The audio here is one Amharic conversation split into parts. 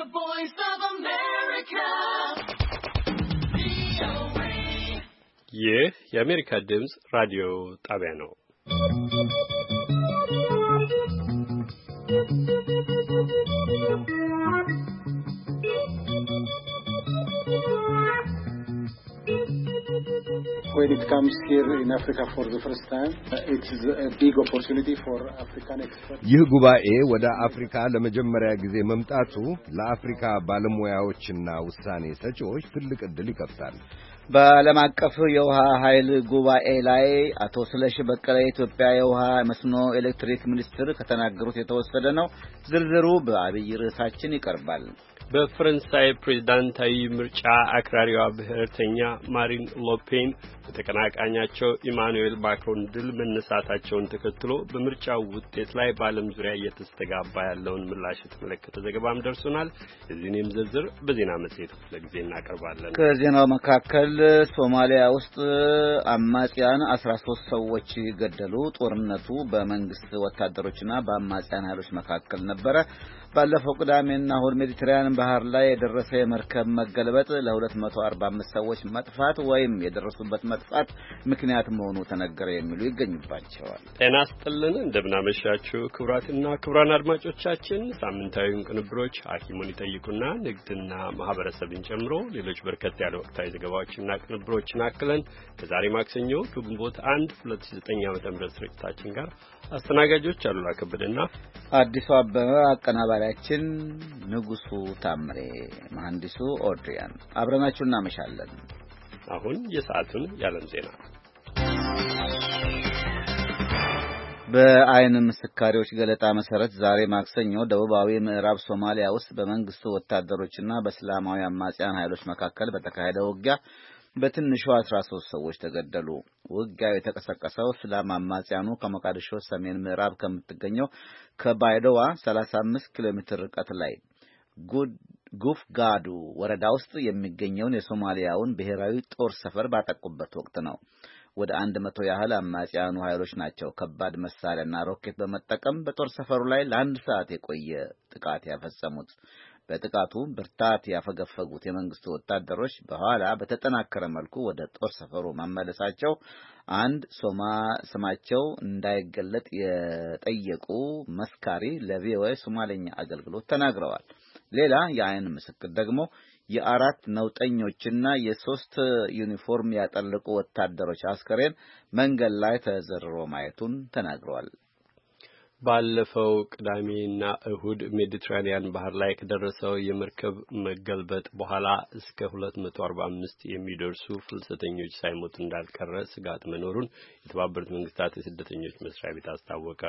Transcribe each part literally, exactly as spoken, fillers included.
The Voice of America. ይህ የአሜሪካ ድምጽ ራዲዮ ጣቢያ ነው። When it comes here in Africa for the first time, it is a big opportunity for African experts. ይህ ጉባኤ ወደ አፍሪካ ለመጀመሪያ ጊዜ መምጣቱ ለአፍሪካ ባለሙያዎችና ውሳኔ ሰጪዎች ትልቅ ዕድል ይከፍታል። በዓለም አቀፍ የውሃ ኃይል ጉባኤ ላይ አቶ ስለሺ በቀለ የኢትዮጵያ የውሃ መስኖ ኤሌክትሪክ ሚኒስትር ከተናገሩት የተወሰደ ነው። ዝርዝሩ በአብይ ርዕሳችን ይቀርባል። በፈረንሳይ ፕሬዝዳንታዊ ምርጫ አክራሪዋ ብሔርተኛ ማሪን ሎፔን በተቀናቃኛቸው ኢማኑኤል ማክሮን ድል መነሳታቸውን ተከትሎ በምርጫው ውጤት ላይ በዓለም ዙሪያ እየተስተጋባ ያለውን ምላሽ የተመለከተ ዘገባም ደርሶናል። እዚህንም ዝርዝር በዜና መጽሔት ክፍለ ጊዜ እናቀርባለን። ከዜናው መካከል ሶማሊያ ውስጥ አማጽያን አስራ ሶስት ሰዎች ገደሉ። ጦርነቱ በመንግስት ወታደሮችና በአማጽያን ኃይሎች መካከል ነበረ። ባለፈው ቅዳሜና እሁድ ሜዲትራኒያን ባህር ላይ የደረሰ የመርከብ መገልበጥ ለሁለት መቶ አርባ አምስት ሰዎች መጥፋት ወይም የደረሱበት መጥፋት ምክንያት መሆኑ ተነገረ የሚሉ ይገኙባቸዋል። ጤና ይስጥልን፣ እንደምናመሻችሁ ክቡራትና ክቡራን አድማጮቻችን። ሳምንታዊውን ቅንብሮች ሐኪሙን ይጠይቁና ንግድና ማህበረሰብን ጨምሮ ሌሎች በርከት ያለ ወቅታዊ ዘገባዎችና ቅንብሮችን አክለን ከዛሬ ማክሰኞ ግንቦት አንድ ሁለት ሺህ ዘጠኝ ዓመተ ምህረት ስርጭታችን ጋር አስተናጋጆች አሉላ ከበደና አዲሱ አበበ፣ አቀናባሪያችን ንጉሱ ታምሬ፣ መሐንዲሱ ኦድሪያን አብረናችሁ እናመሻለን። አሁን የሰዓቱን የዓለም ዜና። በአይን ምስካሪዎች ገለጣ መሰረት ዛሬ ማክሰኞ ደቡባዊ ምዕራብ ሶማሊያ ውስጥ በመንግስቱ ወታደሮችና በእስላማዊ አማጽያን ኃይሎች መካከል በተካሄደ ውጊያ በትንሹ አስራ ሶስት ሰዎች ተገደሉ። ውጊያው የተቀሰቀሰው እስላም አማጽያኑ ከሞቃዲሾ ሰሜን ምዕራብ ከምትገኘው ከባይዶዋ ሰላሳ አምስት ኪሎ ሜትር ርቀት ላይ ጉፍ ጋዱ ወረዳ ውስጥ የሚገኘውን የሶማሊያውን ብሔራዊ ጦር ሰፈር ባጠቁበት ወቅት ነው። ወደ አንድ መቶ ያህል አማጽያኑ ኃይሎች ናቸው ከባድ መሳሪያና ሮኬት በመጠቀም በጦር ሰፈሩ ላይ ለአንድ ሰዓት የቆየ ጥቃት ያፈጸሙት። በጥቃቱ ብርታት ያፈገፈጉት የመንግስቱ ወታደሮች በኋላ በተጠናከረ መልኩ ወደ ጦር ሰፈሩ መመለሳቸው አንድ ሶማ ስማቸው እንዳይገለጥ የጠየቁ መስካሪ ለቪኦኤ ሶማሌኛ አገልግሎት ተናግረዋል። ሌላ የአይን ምስክር ደግሞ የአራት ነውጠኞችና የሶስት ዩኒፎርም ያጠለቁ ወታደሮች አስከሬን መንገድ ላይ ተዘርሮ ማየቱን ተናግረዋል። ባለፈው ቅዳሜና እሁድ ሜዲትራኒያን ባህር ላይ ከደረሰው የመርከብ መገልበጥ በኋላ እስከ ሁለት መቶ አርባ አምስት የሚደርሱ ፍልሰተኞች ሳይሞቱ እንዳልቀረ ስጋት መኖሩን የተባበሩት መንግስታት የስደተኞች መስሪያ ቤት አስታወቀ።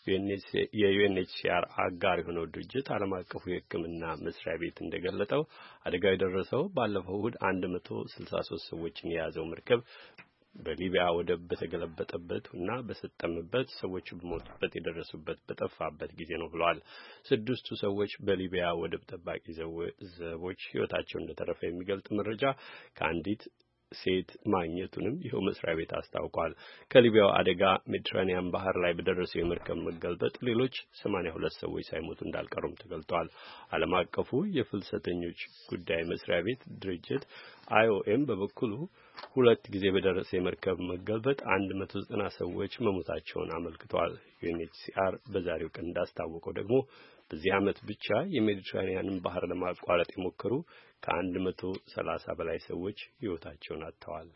የዩኤንኤችሲአር አጋር የሆነው ድርጅት ዓለም አቀፉ የሕክምና መስሪያ ቤት እንደገለጠው አደጋው የደረሰው ባለፈው እሁድ አንድ መቶ ስልሳ ሶስት ሰዎችን የያዘው መርከብ በሊቢያ ወደብ በተገለበጠበት እና በሰጠመበት ሰዎች በሞቱበት የደረሱበት በጠፋበት ጊዜ ነው ብለዋል። ስድስቱ ሰዎች በሊቢያ ወደብ ጠባቂ ዘቦች ሕይወታቸው እንደተረፈ የሚገልጥ መረጃ ከአንዲት ሴት ማግኘቱንም ይኸው መስሪያ ቤት አስታውቋል። ከሊቢያው አደጋ ሜዲትራኒያን ባህር ላይ በደረሰው የመርከብ መገልበጥ ሌሎች ሰማንያ ሁለት ሰዎች ሳይሞቱ እንዳልቀሩም ተገልጧል። ዓለም አቀፉ የፍልሰተኞች ጉዳይ መስሪያ ቤት ድርጅት አይኦኤም በበኩሉ ሁለት ጊዜ በደረሰ የመርከብ መገልበጥ አንድ መቶ ዘጠና ሰዎች መሞታቸውን አመልክቷል። ዩኤንኤችሲአር በዛሬው ቀን እንዳስታወቀው ደግሞ በዚህ ዓመት ብቻ የሜዲትራኒያንን ባህር ለማቋረጥ የሞከሩ ከአንድ መቶ ሰላሳ በላይ ሰዎች ሕይወታቸውን አጥተዋል።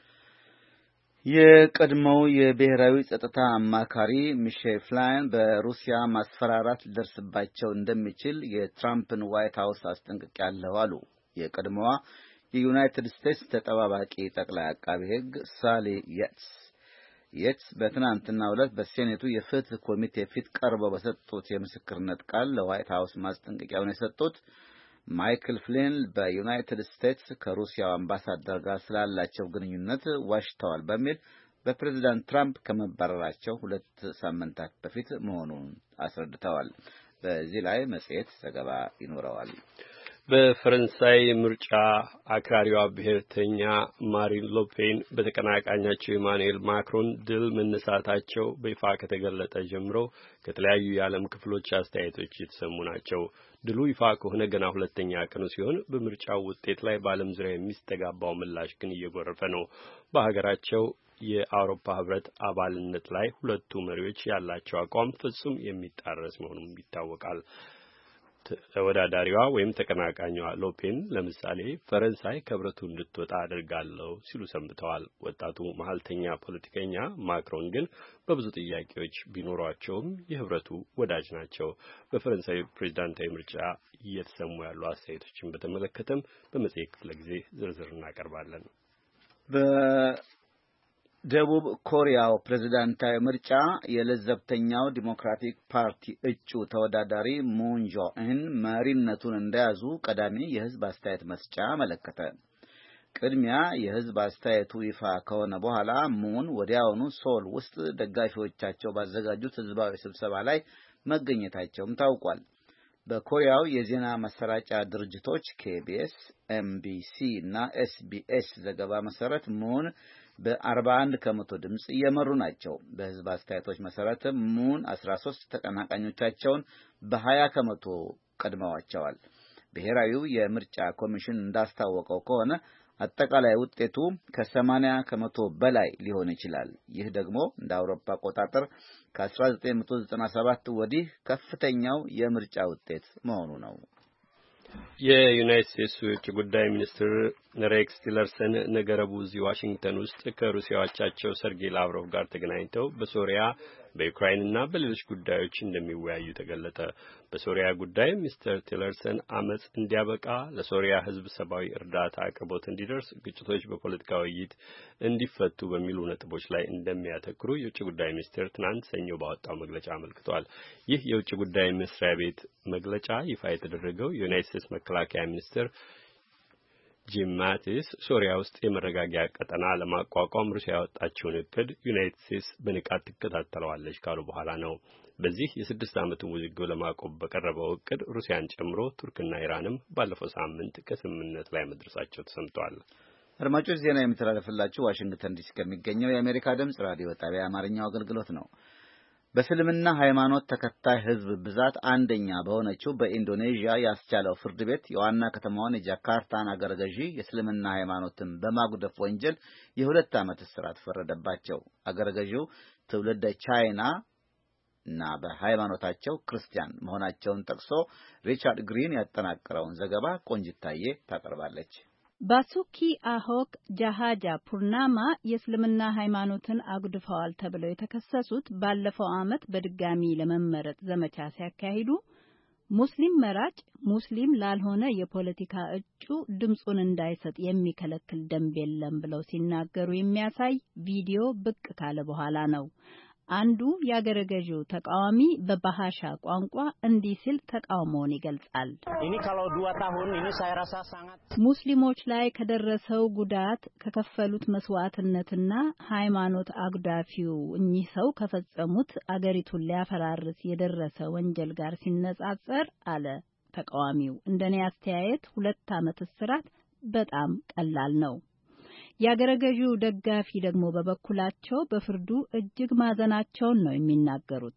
የቀድሞው የብሔራዊ ጸጥታ አማካሪ ሚሼል ፍላይን በሩሲያ ማስፈራራት ሊደርስባቸው እንደሚችል የትራምፕን ዋይት ሀውስ አስጠንቅቄያለሁ አሉ። የቀድሞዋ የዩናይትድ ስቴትስ ተጠባባቂ ጠቅላይ አቃቤ ሕግ ሳሊ የትስ የትስ በትናንትናው ዕለት በሴኔቱ የፍትህ ኮሚቴ ፊት ቀርበው በሰጡት የምስክርነት ቃል ለዋይት ሀውስ ማስጠንቀቂያውን የሰጡት ማይክል ፍሊን በዩናይትድ ስቴትስ ከሩሲያው አምባሳደር ጋር ስላላቸው ግንኙነት ዋሽተዋል በሚል በፕሬዝዳንት ትራምፕ ከመባረራቸው ሁለት ሳምንታት በፊት መሆኑን አስረድተዋል። በዚህ ላይ መጽሔት ዘገባ ይኖረዋል። በፈረንሳይ ምርጫ አክራሪዋ ብሔርተኛ ማሪን ሎፔን በተቀናቃኛቸው ኢማኑኤል ማክሮን ድል መነሳታቸው በይፋ ከተገለጠ ጀምሮ ከተለያዩ የዓለም ክፍሎች አስተያየቶች የተሰሙ ናቸው። ድሉ ይፋ ከሆነ ገና ሁለተኛ ቀኑ ሲሆን በምርጫው ውጤት ላይ በዓለም ዙሪያ የሚስተጋባው ምላሽ ግን እየጎረፈ ነው። በሀገራቸው የአውሮፓ ህብረት አባልነት ላይ ሁለቱ መሪዎች ያላቸው አቋም ፍጹም የሚጣረስ መሆኑም ይታወቃል። ተወዳዳሪዋ ወይም ተቀናቃኟ ሎፔን ለምሳሌ ፈረንሳይ ከህብረቱ እንድትወጣ አድርጋለሁ ሲሉ ሰንብተዋል። ወጣቱ መሀልተኛ ፖለቲከኛ ማክሮን ግን በብዙ ጥያቄዎች ቢኖሯቸውም የህብረቱ ወዳጅ ናቸው። በፈረንሳይ ፕሬዝዳንታዊ ምርጫ እየተሰሙ ያሉ አስተያየቶችን በተመለከተም በመጽሔት ክፍለ ጊዜ ዝርዝር እናቀርባለን። ደቡብ ኮሪያው ፕሬዝዳንታዊ ምርጫ የለዘብተኛው ዲሞክራቲክ ፓርቲ እጩ ተወዳዳሪ ሙን ጆኢን መሪነቱን እንደያዙ ቀዳሚ የህዝብ አስተያየት መስጫ መለከተ። ቅድሚያ የህዝብ አስተያየቱ ይፋ ከሆነ በኋላ ሙን ወዲያውኑ ሶል ውስጥ ደጋፊዎቻቸው ባዘጋጁት ህዝባዊ ስብሰባ ላይ መገኘታቸውም ታውቋል። በኮሪያው የዜና ማሰራጫ ድርጅቶች ኬቢኤስ፣ ኤምቢሲ እና ኤስቢኤስ ዘገባ መሰረት ሙን በአርባ አንድ ከመቶ ድምጽ እየመሩ ናቸው። በህዝብ አስተያየቶች መሰረት ሙን አስራ ሶስት ተቀናቃኞቻቸውን በሀያ ከመቶ ቀድመዋቸዋል። ብሔራዊው የምርጫ ኮሚሽን እንዳስታወቀው ከሆነ አጠቃላይ ውጤቱ ከሰማንያ ከመቶ በላይ ሊሆን ይችላል። ይህ ደግሞ እንደ አውሮፓ አቆጣጠር ከ1997 ወዲህ ከፍተኛው የምርጫ ውጤት መሆኑ ነው። የዩናይትድ ስቴትስ የውጭ ጉዳይ ሚኒስትር ሬክስ ቲለርሰን ነገ ረቡዕ እዚህ ዋሽንግተን ውስጥ ከሩሲያው አቻቸው ሰርጌይ ላቭሮቭ ጋር ተገናኝተው በሶሪያ በዩክራይንና በሌሎች ጉዳዮች እንደሚወያዩ ተገለጠ። በሶሪያ ጉዳይ ሚስተር ቲለርሰን አመጽ እንዲያበቃ፣ ለሶሪያ ሕዝብ ሰብአዊ እርዳታ አቅርቦት እንዲደርስ፣ ግጭቶች በፖለቲካ ውይይት እንዲፈቱ በሚሉ ነጥቦች ላይ እንደሚያተኩሩ የውጭ ጉዳይ ሚኒስቴር ትናንት ሰኞ ባወጣው መግለጫ አመልክቷል። ይህ የውጭ ጉዳይ መስሪያ ቤት መግለጫ ይፋ የተደረገው የዩናይትድ ስቴትስ መከላከያ ሚኒስትር ጂም ማቲስ ሶሪያ ውስጥ የመረጋጊያ ቀጠና ለማቋቋም ሩሲያ ያወጣችውን እቅድ ዩናይትድ ስቴትስ በንቃት ትከታተለዋለች ካሉ በኋላ ነው። በዚህ የስድስት ዓመቱ ውዝግብ ለማቆም በቀረበው እቅድ ሩሲያን ጨምሮ ቱርክና ኢራንም ባለፈው ሳምንት ከስምምነት ላይ መድረሳቸው ተሰምቷል። አድማጮች ዜና የሚተላለፍላችሁ ዋሽንግተን ዲሲ ከሚገኘው የአሜሪካ ድምጽ ራዲዮ ጣቢያ አማርኛው አገልግሎት ነው። በእስልምና ሃይማኖት ተከታይ ህዝብ ብዛት አንደኛ በሆነችው በኢንዶኔዥያ ያስቻለው ፍርድ ቤት የዋና ከተማዋን የጃካርታን አገረ ገዢ የእስልምና ሃይማኖትን በማጉደፍ ወንጀል የሁለት ዓመት እስራት ፈረደባቸው። አገረ ገዢው ትውልደ ቻይና እና በሃይማኖታቸው ክርስቲያን መሆናቸውን ጠቅሶ ሪቻርድ ግሪን ያጠናቀረውን ዘገባ ቆንጅታዬ ታቀርባለች። ባሱኪ አሆክ ጃሃጃ ፑርናማ የእስልምና ሃይማኖትን አጉድፈዋል ተብለው የተከሰሱት ባለፈው ዓመት በድጋሚ ለመመረጥ ዘመቻ ሲያካሂዱ ሙስሊም መራጭ ሙስሊም ላልሆነ የፖለቲካ እጩ ድምጹን እንዳይሰጥ የሚከለክል ደንብ የለም ብለው ሲናገሩ የሚያሳይ ቪዲዮ ብቅ ካለ በኋላ ነው። አንዱ የአገረ ገዢው ተቃዋሚ በባሃሻ ቋንቋ እንዲህ ሲል ተቃውሞውን ይገልጻል። ሙስሊሞች ላይ ከደረሰው ጉዳት ከከፈሉት መስዋዕትነትና ሃይማኖት አጉዳፊው እኚህ ሰው ከፈጸሙት አገሪቱን ሊያፈራርስ የደረሰ ወንጀል ጋር ሲነጻጸር አለ ተቃዋሚው፣ እንደኔ አስተያየት ሁለት ዓመት እስራት በጣም ቀላል ነው። የአገረ ገዢው ደጋፊ ደግሞ በበኩላቸው በፍርዱ እጅግ ማዘናቸውን ነው የሚናገሩት።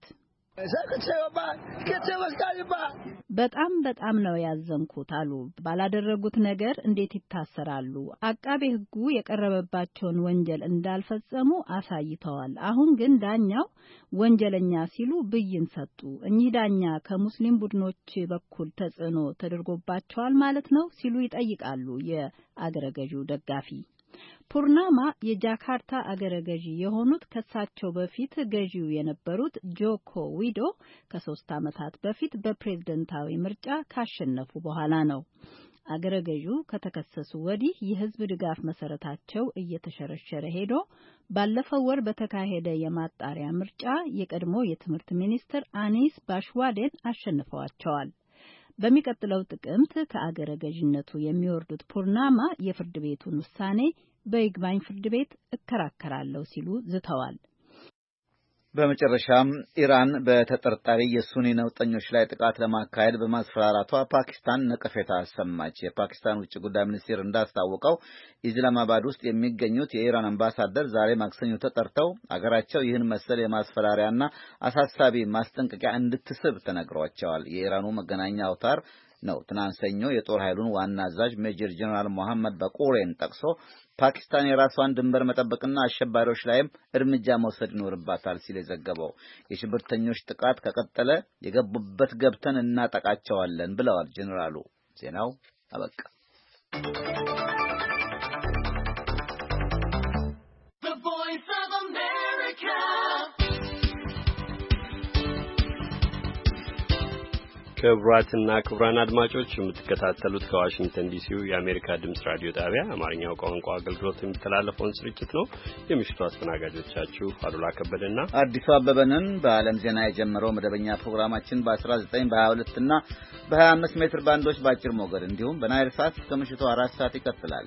በጣም በጣም ነው ያዘንኩት አሉ። ባላደረጉት ነገር እንዴት ይታሰራሉ? አቃቤ ሕጉ የቀረበባቸውን ወንጀል እንዳልፈጸሙ አሳይተዋል። አሁን ግን ዳኛው ወንጀለኛ ሲሉ ብይን ሰጡ። እኚህ ዳኛ ከሙስሊም ቡድኖች በኩል ተጽዕኖ ተደርጎባቸዋል ማለት ነው ሲሉ ይጠይቃሉ የአገረ ገዢው ደጋፊ። ፑርናማ የጃካርታ አገረ ገዢ የሆኑት ከሳቸው በፊት ገዢው የነበሩት ጆኮ ዊዶ ከሶስት ዓመታት በፊት በፕሬዝደንታዊ ምርጫ ካሸነፉ በኋላ ነው። አገረ ገዢው ከተከሰሱ ወዲህ የህዝብ ድጋፍ መሰረታቸው እየተሸረሸረ ሄዶ ባለፈው ወር በተካሄደ የማጣሪያ ምርጫ የቀድሞ የትምህርት ሚኒስትር አኒስ ባሽዋዴን አሸንፈዋቸዋል። በሚቀጥለው ጥቅምት ከአገረ ገዢነቱ የሚወርዱት ፑርናማ የፍርድ ቤቱን ውሳኔ በይግባኝ ፍርድ ቤት እከራከራለሁ ሲሉ ዝተዋል። በመጨረሻም ኢራን በተጠርጣሪ የሱኒ ነውጠኞች ላይ ጥቃት ለማካሄድ በማስፈራራቷ ፓኪስታን ነቀፌታ አሰማች። የፓኪስታን ውጭ ጉዳይ ሚኒስቴር እንዳስታወቀው ኢስላማባድ ውስጥ የሚገኙት የኢራን አምባሳደር ዛሬ ማክሰኞ ተጠርተው አገራቸው ይህን መሰል የማስፈራሪያና አሳሳቢ ማስጠንቀቂያ እንድትስብ ተነግሯቸዋል። የኢራኑ መገናኛ አውታር ነው ትናንት ሰኞ የጦር ኃይሉን ዋና አዛዥ ሜጀር ጀነራል መሐመድ በቁሬን ጠቅሶ ፓኪስታን የራሷን ድንበር መጠበቅና አሸባሪዎች ላይም እርምጃ መውሰድ ይኖርባታል ሲል የዘገበው። የሽብርተኞች ጥቃት ከቀጠለ የገቡበት ገብተን እናጠቃቸዋለን ብለዋል ጀነራሉ። ዜናው አበቃ። ክቡራትና ክቡራን አድማጮች የምትከታተሉት ከዋሽንግተን ዲሲው የአሜሪካ ድምጽ ራዲዮ ጣቢያ አማርኛው ቋንቋ አገልግሎት የሚተላለፈውን ስርጭት ነው። የምሽቱ አስተናጋጆቻችሁ አሉላ ከበደና አዲሱ አበበንን። በዓለም ዜና የጀመረው መደበኛ ፕሮግራማችን በ19 በ22 እና በ25 ሜትር ባንዶች በአጭር ሞገድ እንዲሁም በናይል ሳት ከምሽቱ አራት ሰዓት ይቀጥላል።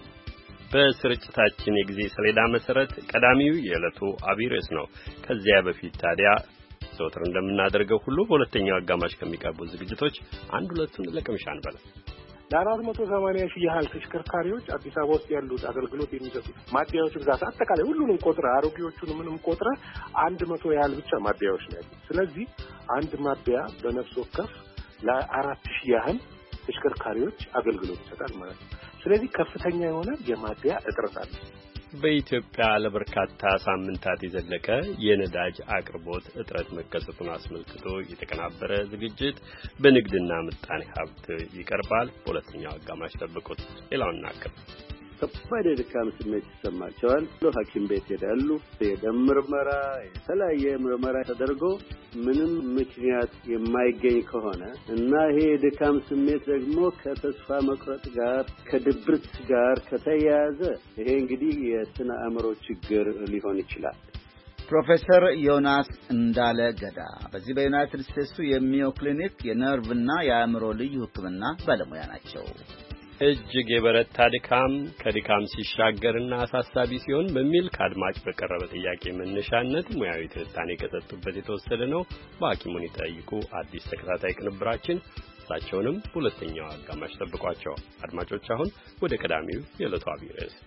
በስርጭታችን የጊዜ ሰሌዳ መሰረት ቀዳሚው የዕለቱ አብይ ርዕስ ነው። ከዚያ በፊት ታዲያ ዘወትር እንደምናደርገው ሁሉ በሁለተኛው አጋማሽ ከሚቀርቡ ዝግጅቶች አንድ ሁለቱን ለቅምሻ እንበል። ለአራት መቶ ሰማንያ ሺህ ያህል ተሽከርካሪዎች አዲስ አበባ ውስጥ ያሉት አገልግሎት የሚሰጡት ማደያዎች ብዛት አጠቃላይ ሁሉንም ቆጥረ አሮጌዎቹን ምንም ቆጥረ አንድ መቶ ያህል ብቻ ማደያዎች ነው ያሉት። ስለዚህ አንድ ማደያ በነፍስ ወከፍ ለአራት ሺህ ያህል ተሽከርካሪዎች አገልግሎት ይሰጣል ማለት ነው። ስለዚህ ከፍተኛ የሆነ የማደያ እጥረት አለ። በኢትዮጵያ ለበርካታ ሳምንታት የዘለቀ የነዳጅ አቅርቦት እጥረት መከሰቱን አስመልክቶ የተቀናበረ ዝግጅት በንግድና ምጣኔ ሀብት ይቀርባል። በሁለተኛው አጋማሽ ጠብቁት። ሌላውን እናቀርብ። ከባድ የድካም ስሜት ይሰማቸዋል። ሐኪም ቤት ሄዳሉ። የደም ምርመራ፣ የተለያየ ምርመራ ተደርጎ ምንም ምክንያት የማይገኝ ከሆነ እና ይሄ የድካም ስሜት ደግሞ ከተስፋ መቁረጥ ጋር ከድብርት ጋር ከተያያዘ ይሄ እንግዲህ የስነ አእምሮ ችግር ሊሆን ይችላል። ፕሮፌሰር ዮናስ እንዳለ ገዳ በዚህ በዩናይትድ ስቴትሱ የሚዮ ክሊኒክ የነርቭና የአእምሮ ልዩ ሕክምና ባለሙያ ናቸው። እጅግ የበረታ ድካም ከድካም ሲሻገርና አሳሳቢ ሲሆን በሚል ከአድማጭ በቀረበ ጥያቄ መነሻነት ሙያዊ ትንታኔ ከሰጡበት የተወሰደ ነው። በሐኪሙን ይጠይቁ አዲስ ተከታታይ ቅንብራችን እሳቸውንም ሁለተኛው አጋማሽ ጠብቋቸው። አድማጮች አሁን ወደ ቀዳሚው የዕለቱ አብይ ርዕስ።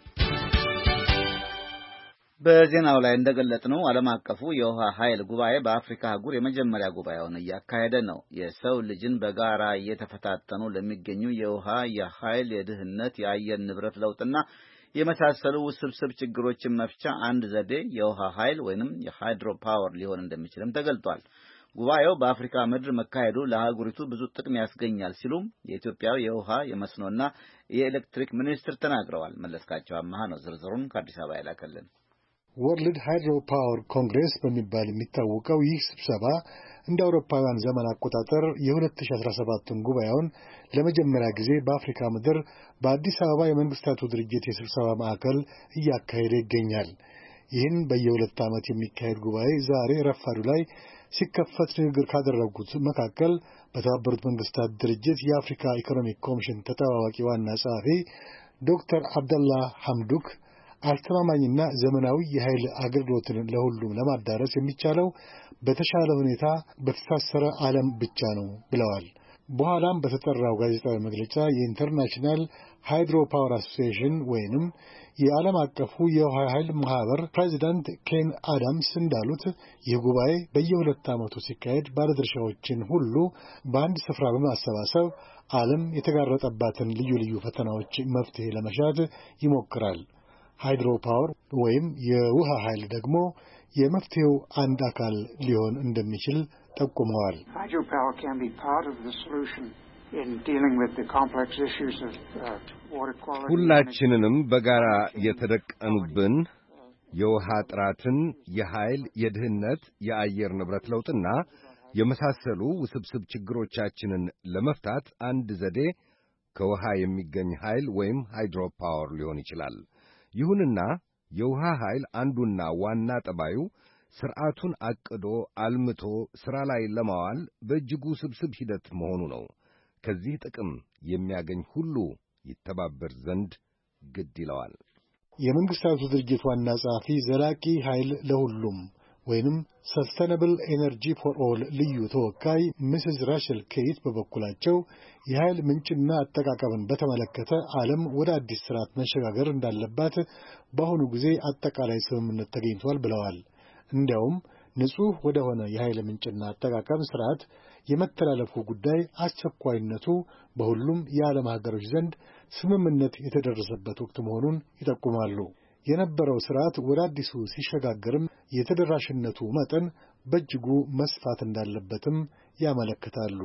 በዜናው ላይ እንደገለጽነው ዓለም አቀፉ የውሃ ኃይል ጉባኤ በአፍሪካ አህጉር የመጀመሪያ ጉባኤውን እያካሄደ ነው። የሰው ልጅን በጋራ እየተፈታተኑ ለሚገኙ የውሃ፣ የኃይል፣ የድህነት፣ የአየር ንብረት ለውጥና የመሳሰሉ ውስብስብ ችግሮችን መፍቻ አንድ ዘዴ የውሃ ኃይል ወይንም የሃይድሮ ፓወር ሊሆን እንደሚችልም ተገልጧል። ጉባኤው በአፍሪካ ምድር መካሄዱ ለአህጉሪቱ ብዙ ጥቅም ያስገኛል ሲሉም የኢትዮጵያው የውሃ የመስኖና የኤሌክትሪክ ሚኒስትር ተናግረዋል። መለስካቸው አማሃ ነው ዝርዝሩን ከአዲስ አበባ ያላከልን። ወርልድ ሃይድሮ ፓወር ኮንግሬስ በሚባል የሚታወቀው ይህ ስብሰባ እንደ አውሮፓውያን ዘመን አቆጣጠር የ2017ን ጉባኤውን ለመጀመሪያ ጊዜ በአፍሪካ ምድር በአዲስ አበባ የመንግስታቱ ድርጅት የስብሰባ ማዕከል እያካሄደ ይገኛል። ይህን በየሁለት ዓመት የሚካሄድ ጉባኤ ዛሬ ረፋዱ ላይ ሲከፈት ንግግር ካደረጉት መካከል በተባበሩት መንግስታት ድርጅት የአፍሪካ ኢኮኖሚክ ኮሚሽን ተጠባባቂ ዋና ጸሐፊ ዶክተር አብደላ ሐምዱክ አስተማማኝና ዘመናዊ የኃይል አገልግሎትን ለሁሉም ለማዳረስ የሚቻለው በተሻለ ሁኔታ በተሳሰረ ዓለም ብቻ ነው ብለዋል። በኋላም በተጠራው ጋዜጣዊ መግለጫ የኢንተርናሽናል ሃይድሮ ፓወር አሶሲዬሽን ወይንም የዓለም አቀፉ የውሃ ኃይል ማህበር ፕሬዚዳንት ኬን አዳምስ እንዳሉት ይህ ጉባኤ በየሁለት ዓመቱ ሲካሄድ ባለድርሻዎችን ሁሉ በአንድ ስፍራ በማሰባሰብ ዓለም የተጋረጠባትን ልዩ ልዩ ፈተናዎች መፍትሄ ለመሻት ይሞክራል። ሃይድሮ ፓወር ወይም የውሃ ኃይል ደግሞ የመፍትሄው አንድ አካል ሊሆን እንደሚችል ጠቁመዋል። ሁላችንንም በጋራ የተደቀኑብን የውሃ ጥራትን፣ የኃይል፣ የድህነት፣ የአየር ንብረት ለውጥና የመሳሰሉ ውስብስብ ችግሮቻችንን ለመፍታት አንድ ዘዴ ከውሃ የሚገኝ ኃይል ወይም ሃይድሮ ፓወር ሊሆን ይችላል። ይሁንና የውሃ ኃይል አንዱና ዋና ጠባዩ ሥርዓቱን አቅዶ አልምቶ ሥራ ላይ ለማዋል በእጅጉ ስብስብ ሂደት መሆኑ ነው። ከዚህ ጥቅም የሚያገኝ ሁሉ ይተባበር ዘንድ ግድ ይለዋል። የመንግስታቱ ድርጅት ዋና ጸሐፊ ዘላቂ ኃይል ለሁሉም ወይንም ሰስተነብል ኤነርጂ ፎር ኦል ልዩ ተወካይ ሚስስ ራሸል ኬይት በበኩላቸው የኃይል ምንጭና አጠቃቀምን በተመለከተ ዓለም ወደ አዲስ ስርዓት መሸጋገር እንዳለባት በአሁኑ ጊዜ አጠቃላይ ስምምነት ተገኝቷል ብለዋል። እንዲያውም ንጹህ ወደ ሆነ የኃይል ምንጭና አጠቃቀም ስርዓት የመተላለፉ ጉዳይ አስቸኳይነቱ በሁሉም የዓለም ሀገሮች ዘንድ ስምምነት የተደረሰበት ወቅት መሆኑን ይጠቁማሉ። የነበረው ስርዓት ወደ አዲሱ ሲሸጋገርም የተደራሽነቱ መጠን በእጅጉ መስፋት እንዳለበትም ያመለክታሉ።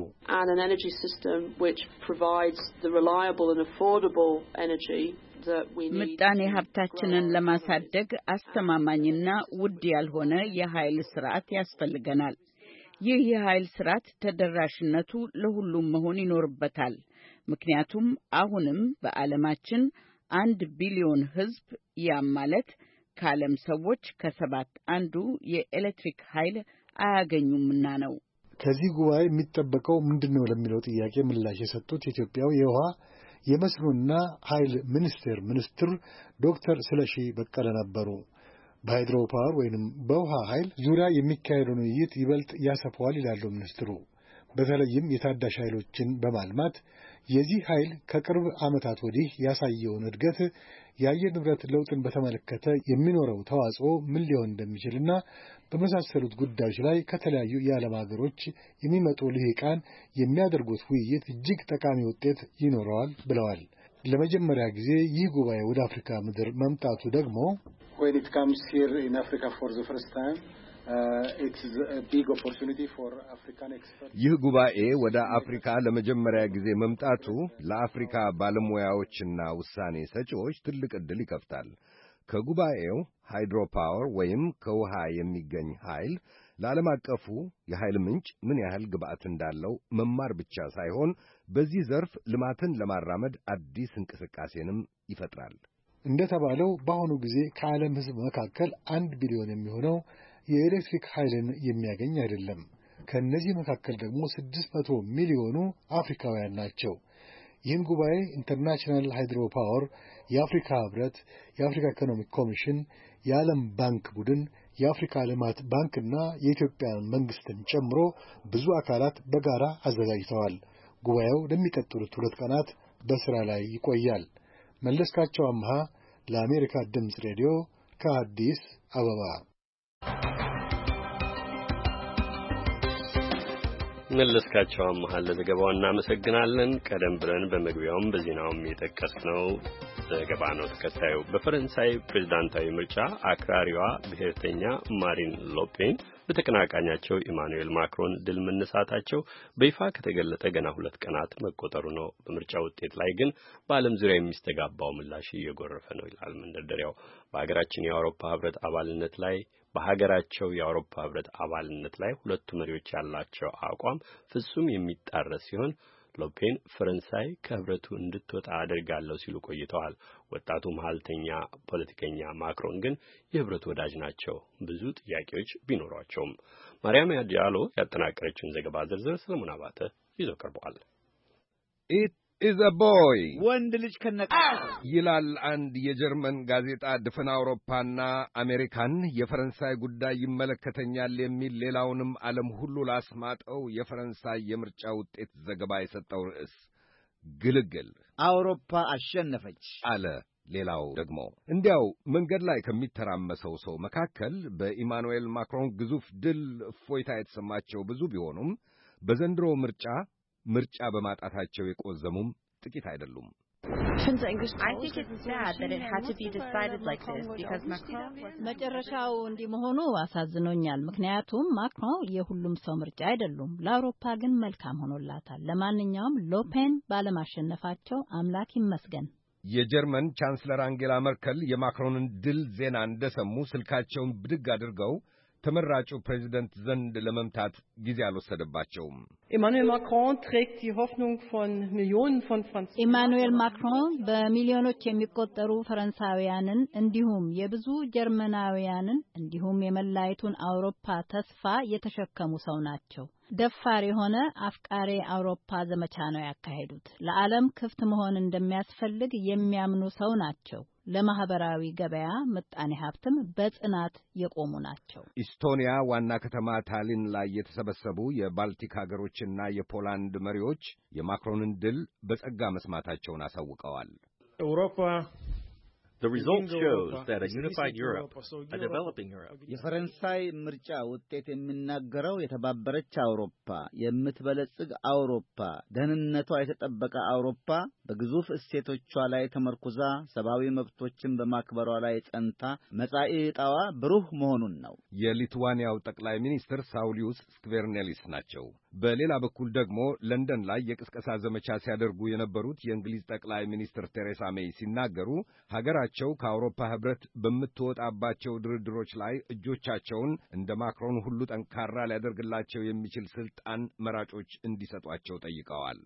ምጣኔ ሀብታችንን ለማሳደግ አስተማማኝና ውድ ያልሆነ የኃይል ስርዓት ያስፈልገናል። ይህ የኃይል ስርዓት ተደራሽነቱ ለሁሉም መሆን ይኖርበታል። ምክንያቱም አሁንም በዓለማችን አንድ ቢሊዮን ሕዝብ ያም ማለት ከዓለም ሰዎች ከሰባት አንዱ የኤሌክትሪክ ኃይል አያገኙምና ነው። ከዚህ ጉባኤ የሚጠበቀው ምንድነው ለሚለው ጥያቄ ምላሽ የሰጡት የኢትዮጵያው የውሃ የመስኖና ኃይል ሚኒስቴር ሚኒስትር ዶክተር ስለሺ በቀለ ነበሩ። በሃይድሮ ፓወር ወይንም በውሃ ኃይል ዙሪያ የሚካሄደውን ውይይት ይበልጥ ያሰፋዋል ይላሉ ሚኒስትሩ። በተለይም የታዳሽ ኃይሎችን በማልማት የዚህ ኃይል ከቅርብ ዓመታት ወዲህ ያሳየውን እድገት፣ የአየር ንብረት ለውጥን በተመለከተ የሚኖረው ተዋጽኦ ምን ሊሆን እንደሚችልና በመሳሰሉት ጉዳዮች ላይ ከተለያዩ የዓለም ሀገሮች የሚመጡ ልሂቃን የሚያደርጉት ውይይት እጅግ ጠቃሚ ውጤት ይኖረዋል ብለዋል። ለመጀመሪያ ጊዜ ይህ ጉባኤ ወደ አፍሪካ ምድር መምጣቱ ደግሞ when it comes here in Africa for the first time uh, it is a big opportunity for African experts. ይህ ጉባኤ ወደ አፍሪካ ለመጀመሪያ ጊዜ መምጣቱ ለአፍሪካ ባለሙያዎችና ውሳኔ ሰጪዎች ትልቅ ዕድል ይከፍታል። ከጉባኤው ሃይድሮ ፓወር ወይም ከውሃ የሚገኝ ኃይል ለዓለም አቀፉ የኃይል ምንጭ ምን ያህል ግብዓት እንዳለው መማር ብቻ ሳይሆን በዚህ ዘርፍ ልማትን ለማራመድ አዲስ እንቅስቃሴንም ይፈጥራል። እንደተባለው በአሁኑ ጊዜ ከዓለም ሕዝብ መካከል አንድ ቢሊዮን የሚሆነው የኤሌክትሪክ ኃይልን የሚያገኝ አይደለም። ከእነዚህ መካከል ደግሞ ስድስት መቶ ሚሊዮኑ አፍሪካውያን ናቸው። ይህን ጉባኤ ኢንተርናሽናል ሃይድሮ ፓወር፣ የአፍሪካ ህብረት፣ የአፍሪካ ኢኮኖሚክ ኮሚሽን፣ የዓለም ባንክ ቡድን፣ የአፍሪካ ልማት ባንክና የኢትዮጵያ መንግስትን ጨምሮ ብዙ አካላት በጋራ አዘጋጅተዋል። ጉባኤው ለሚቀጥሉት ሁለት ቀናት በስራ ላይ ይቆያል። መለስካቸው አምሃ ለአሜሪካ ድምፅ ሬዲዮ ከአዲስ አበባ። መለስካቸው አምሃ ለዘገባው እናመሰግናለን። ቀደም ብለን በመግቢያውም በዜናውም የጠቀስነው ዘገባ ነው ተከታዩ። በፈረንሳይ ፕሬዝዳንታዊ ምርጫ አክራሪዋ ብሔርተኛ ማሪን ሎፔን በተቀናቃኛቸው ኢማኑኤል ማክሮን ድል መነሳታቸው በይፋ ከተገለጠ ገና ሁለት ቀናት መቆጠሩ ነው። በምርጫ ውጤት ላይ ግን በዓለም ዙሪያ የሚስተጋባው ምላሽ እየጎረፈ ነው ይላል መንደርደሪያው። በሀገራችን የአውሮፓ ህብረት አባልነት ላይ በሀገራቸው የአውሮፓ ህብረት አባልነት ላይ ሁለቱ መሪዎች ያላቸው አቋም ፍጹም የሚጣረስ ሲሆን ሎፔን ፈረንሳይ ከህብረቱ እንድትወጣ አደርጋለሁ ሲሉ ቆይተዋል። ወጣቱ መሀልተኛ ፖለቲከኛ ማክሮን ግን የህብረቱ ወዳጅ ናቸው፣ ብዙ ጥያቄዎች ቢኖሯቸውም። ማርያም ያዲያሎ ያጠናቀረችውን ዘገባ ዝርዝር ሰለሞን አባተ ይዞ ቀርቧል። ኢት ኢዝ አ ቦይ ወንድ ልጅ ከነቃ ይላል አንድ የጀርመን ጋዜጣ። ድፍን አውሮፓና አሜሪካን የፈረንሳይ ጉዳይ ይመለከተኛል የሚል ሌላውንም ዓለም ሁሉ ላስማጠው የፈረንሳይ የምርጫ ውጤት ዘገባ የሰጠው ርዕስ ግልግል፣ አውሮፓ አሸነፈች አለ። ሌላው ደግሞ እንዲያው መንገድ ላይ ከሚተራመሰው ሰው መካከል በኢማኑኤል ማክሮን ግዙፍ ድል እፎይታ የተሰማቸው ብዙ ቢሆኑም በዘንድሮ ምርጫ ምርጫ በማጣታቸው የቆዘሙም ጥቂት አይደሉም። መጨረሻው እንዲህ መሆኑ አሳዝኖኛል። ምክንያቱም ማክሮን የሁሉም ሰው ምርጫ አይደሉም። ለአውሮፓ ግን መልካም ሆኖላታል። ለማንኛውም ሎፔን ባለማሸነፋቸው አምላክ ይመስገን። የጀርመን ቻንስለር አንጌላ መርከል የማክሮንን ድል ዜና እንደሰሙ ስልካቸውን ብድግ አድርገው ተመራጩ ፕሬዝዳንት ዘንድ ለመምታት ጊዜ አልወሰደባቸውም። ኢማኑኤል ማክሮን trägt die Hoffnung von Millionen von Franzosen. ኢማኑኤል ማክሮን በሚሊዮኖች የሚቆጠሩ ፈረንሳውያንን እንዲሁም የብዙ ጀርመናውያንን እንዲሁም የመላይቱን አውሮፓ ተስፋ የተሸከሙ ሰው ናቸው። ደፋር የሆነ አፍቃሪ አውሮፓ ዘመቻ ነው ያካሄዱት። ለዓለም ክፍት መሆን እንደሚያስፈልግ የሚያምኑ ሰው ናቸው። ለማህበራዊ ገበያ ምጣኔ ሀብትም በጽናት የቆሙ ናቸው። ኢስቶኒያ ዋና ከተማ ታሊን ላይ የተሰበሰቡ የባልቲክ ሀገሮችና የፖላንድ መሪዎች የማክሮንን ድል በጸጋ መስማታቸውን አሳውቀዋል። አውሮፓ The result shows that a unified Europe, a developing Europe. የፈረንሳይ ምርጫ ውጤት የሚናገረው የተባበረች አውሮፓ፣ የምትበለጽግ አውሮፓ፣ ደህንነቷ የተጠበቀ አውሮፓ በግዙፍ እሴቶቿ ላይ ተመርኩዛ ሰብአዊ መብቶችን በማክበሯ ላይ ጸንታ መጻኢ ዕጣዋ ብሩህ መሆኑን ነው። የሊቱዋኒያው ጠቅላይ ሚኒስትር ሳውሊዩስ ስክቬርኔሊስ ናቸው። በሌላ በኩል ደግሞ ለንደን ላይ የቅስቀሳ ዘመቻ ሲያደርጉ የነበሩት የእንግሊዝ ጠቅላይ ሚኒስትር ቴሬሳ ሜይ ሲናገሩ ሀገራቸው ከአውሮፓ ሕብረት በምትወጣባቸው ድርድሮች ላይ እጆቻቸውን እንደ ማክሮን ሁሉ ጠንካራ ሊያደርግላቸው የሚችል ስልጣን መራጮች እንዲሰጧቸው ጠይቀዋል።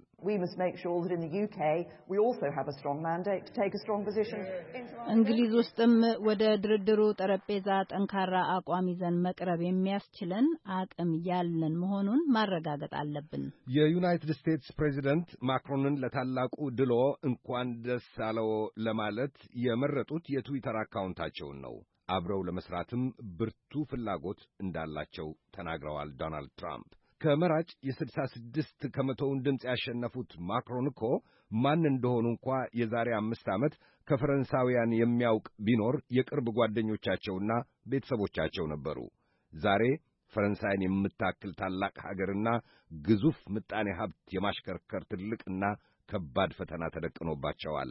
እንግሊዝ ውስጥም ወደ ድርድሩ ጠረጴዛ ጠንካራ አቋም ይዘን መቅረብ የሚያስችለን አቅም ያለን መሆኑን ማረጋገጥ አለብን። የዩናይትድ ስቴትስ ፕሬዚደንት ማክሮንን ለታላቁ ድሎ እንኳን ደስ አለው ለማለት የመረጡት የትዊተር አካውንታቸውን ነው። አብረው ለመስራትም ብርቱ ፍላጎት እንዳላቸው ተናግረዋል። ዶናልድ ትራምፕ ከመራጭ የስድሳ ስድስት ከመቶውን ድምፅ ያሸነፉት ማክሮን እኮ ማን እንደሆኑ እንኳ የዛሬ አምስት ዓመት ከፈረንሳውያን የሚያውቅ ቢኖር የቅርብ ጓደኞቻቸውና ቤተሰቦቻቸው ነበሩ። ዛሬ ፈረንሳይን የምታክል ታላቅ ሀገርና ግዙፍ ምጣኔ ሀብት የማሽከርከር ትልቅና ከባድ ፈተና ተደቅኖባቸዋል።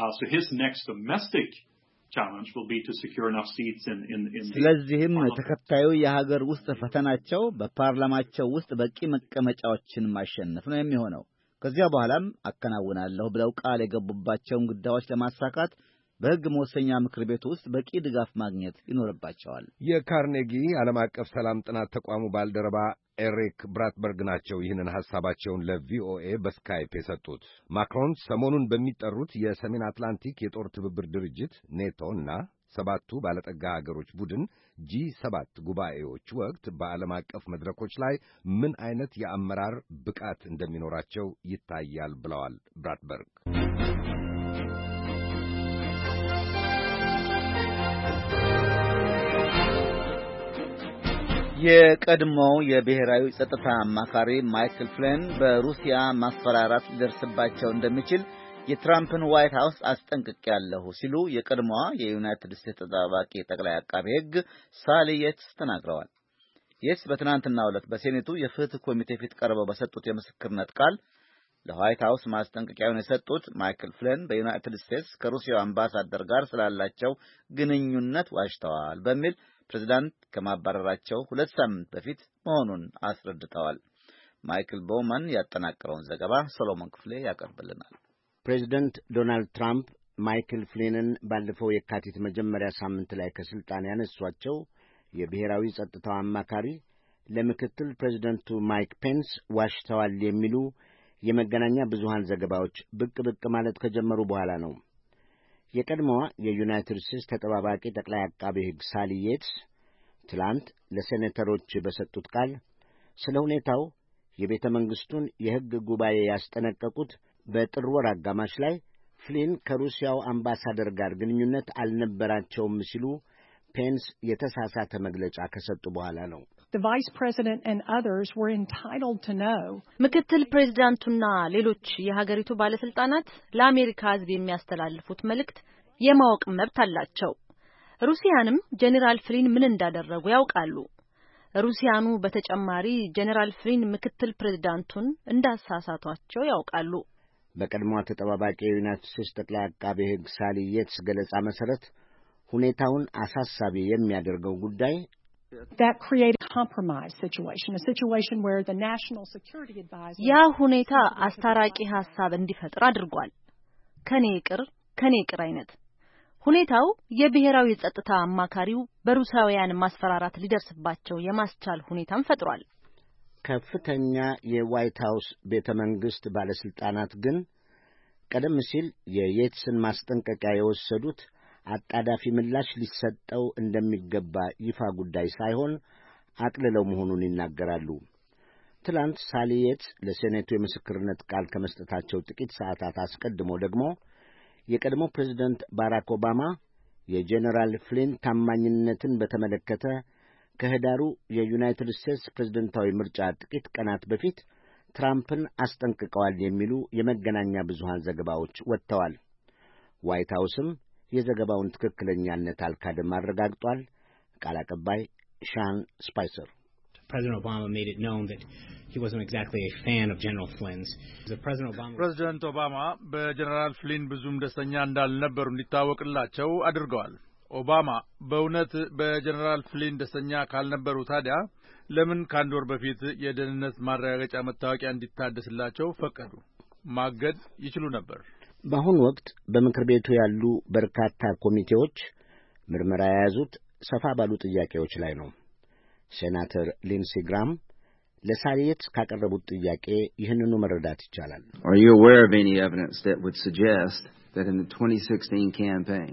ስለዚህም ተከታዩ የሀገር ውስጥ ፈተናቸው በፓርላማቸው ውስጥ በቂ መቀመጫዎችን ማሸነፍ ነው የሚሆነው። ከዚያ በኋላም አከናውናለሁ ብለው ቃል የገቡባቸውን ጉዳዮች ለማሳካት በሕግ መወሰኛ ምክር ቤት ውስጥ በቂ ድጋፍ ማግኘት ይኖርባቸዋል። የካርኔጊ ዓለም አቀፍ ሰላም ጥናት ተቋሙ ባልደረባ ኤሪክ ብራትበርግ ናቸው ይህንን ሐሳባቸውን ለቪኦኤ በስካይፕ የሰጡት። ማክሮን ሰሞኑን በሚጠሩት የሰሜን አትላንቲክ የጦር ትብብር ድርጅት ኔቶ እና ሰባቱ ባለጠጋ ሀገሮች ቡድን ጂ ሰባት ጉባኤዎች ወቅት በዓለም አቀፍ መድረኮች ላይ ምን አይነት የአመራር ብቃት እንደሚኖራቸው ይታያል ብለዋል ብራትበርግ። የቀድሞው የብሔራዊ ጸጥታ አማካሪ ማይክል ፍሊን በሩሲያ ማስፈራራት ሊደርስባቸው እንደሚችል የትራምፕን ዋይት ሃውስ አስጠንቅቄያለሁ ሲሉ የቀድሞዋ የዩናይትድ ስቴትስ ተጠባባቂ ጠቅላይ አቃቤ ሕግ ሳሊ የትስ ተናግረዋል። የትስ በትናንትናው ዕለት በሴኔቱ የፍትህ ኮሚቴ ፊት ቀርበው በሰጡት የምስክርነት ቃል ለዋይት ሃውስ ማስጠንቀቂያውን የሰጡት ማይክል ፍሊን በዩናይትድ ስቴትስ ከሩሲያው አምባሳደር ጋር ስላላቸው ግንኙነት ዋሽተዋል በሚል ፕሬዝዳንት ከማባረራቸው ሁለት ሳምንት በፊት መሆኑን አስረድተዋል። ማይክል ቦውማን ያጠናቀረውን ዘገባ ሶሎሞን ክፍሌ ያቀርብልናል። ፕሬዝዳንት ዶናልድ ትራምፕ ማይክል ፍሊንን ባለፈው የካቲት መጀመሪያ ሳምንት ላይ ከስልጣን ያነሷቸው የብሔራዊ ጸጥታው አማካሪ ለምክትል ፕሬዝዳንቱ ማይክ ፔንስ ዋሽተዋል የሚሉ የመገናኛ ብዙሃን ዘገባዎች ብቅ ብቅ ማለት ከጀመሩ በኋላ ነው። የቀድሞዋ የዩናይትድ ስቴትስ ተጠባባቂ ጠቅላይ አቃቤ ሕግ ሳሊ የትስ ትላንት ለሴኔተሮች በሰጡት ቃል ስለ ሁኔታው የቤተ መንግሥቱን የሕግ ጉባኤ ያስጠነቀቁት በጥር ወር አጋማሽ ላይ ፍሊን ከሩሲያው አምባሳደር ጋር ግንኙነት አልነበራቸውም ሲሉ ፔንስ የተሳሳተ መግለጫ ከሰጡ በኋላ ነው። The vice president and others were entitled to know. ምክትል ፕሬዝዳንቱና ሌሎች የሀገሪቱ ባለስልጣናት ለአሜሪካ ሕዝብ የሚያስተላልፉት መልእክት የማወቅ መብት አላቸው። ሩሲያንም ጄኔራል ፍሊን ምን እንዳደረጉ ያውቃሉ። ሩሲያኑ በተጨማሪ ጄኔራል ፍሊን ምክትል ፕሬዝዳንቱን እንዳሳሳቷቸው ያውቃሉ። በቀድሞዋ ተጠባባቂ የዩናይትድ ስቴትስ ጠቅላይ አቃቤ ሕግ ሳሊ የትስ ገለጻ መሰረት ሁኔታውን አሳሳቢ የሚያደርገው ጉዳይ That created a compromise situation, a situation where the national security advisor ያ ሁኔታ አስታራቂ ሐሳብ እንዲፈጥር አድርጓል። ከኔ ይቅር ከኔ ይቅር አይነት ሁኔታው የብሔራዊ ጸጥታ አማካሪው በሩሲያውያን ማስፈራራት ሊደርስባቸው የማስቻል ሁኔታን ፈጥሯል። ከፍተኛ የዋይት ሃውስ ቤተ መንግሥት ባለስልጣናት ግን ቀደም ሲል የየትስን ማስጠንቀቂያ የወሰዱት አጣዳፊ ምላሽ ሊሰጠው እንደሚገባ ይፋ ጉዳይ ሳይሆን አቅልለው መሆኑን ይናገራሉ። ትላንት ሳሊ የትስ ለሴኔቱ የምስክርነት ቃል ከመስጠታቸው ጥቂት ሰዓታት አስቀድሞ ደግሞ የቀድሞ ፕሬዝደንት ባራክ ኦባማ የጄኔራል ፍሊን ታማኝነትን በተመለከተ ከህዳሩ የዩናይትድ ስቴትስ ፕሬዝደንታዊ ምርጫ ጥቂት ቀናት በፊት ትራምፕን አስጠንቅቀዋል የሚሉ የመገናኛ ብዙሃን ዘገባዎች ወጥተዋል። ዋይት ሃውስም የዘገባውን ትክክለኛነት አልካደም አረጋግጧል። ቃል አቀባይ ሻን ስፓይሰር President Obama made it known that he wasn't exactly a fan of General Flynn's. The President Obama President Obama በጀነራል ፍሊን ብዙም ደስተኛ እንዳልነበሩ እንዲታወቅላቸው አድርገዋል። ኦባማ በእውነት በጀነራል ፍሊን ደስተኛ ካልነበሩ ታዲያ ለምን ከአንድ ወር በፊት የደህንነት ማረጋገጫ መታወቂያ እንዲታደስላቸው ፈቀዱ? ማገድ ይችሉ ነበር። በአሁኑ ወቅት በምክር ቤቱ ያሉ በርካታ ኮሚቴዎች ምርመራ የያዙት ሰፋ ባሉ ጥያቄዎች ላይ ነው። ሴናተር ሊንሲ ግራም ለሳሊ የትስ ካቀረቡት ጥያቄ ይህንኑ መረዳት ይቻላል። Are you aware of any evidence that would suggest that in the twenty sixteen campaign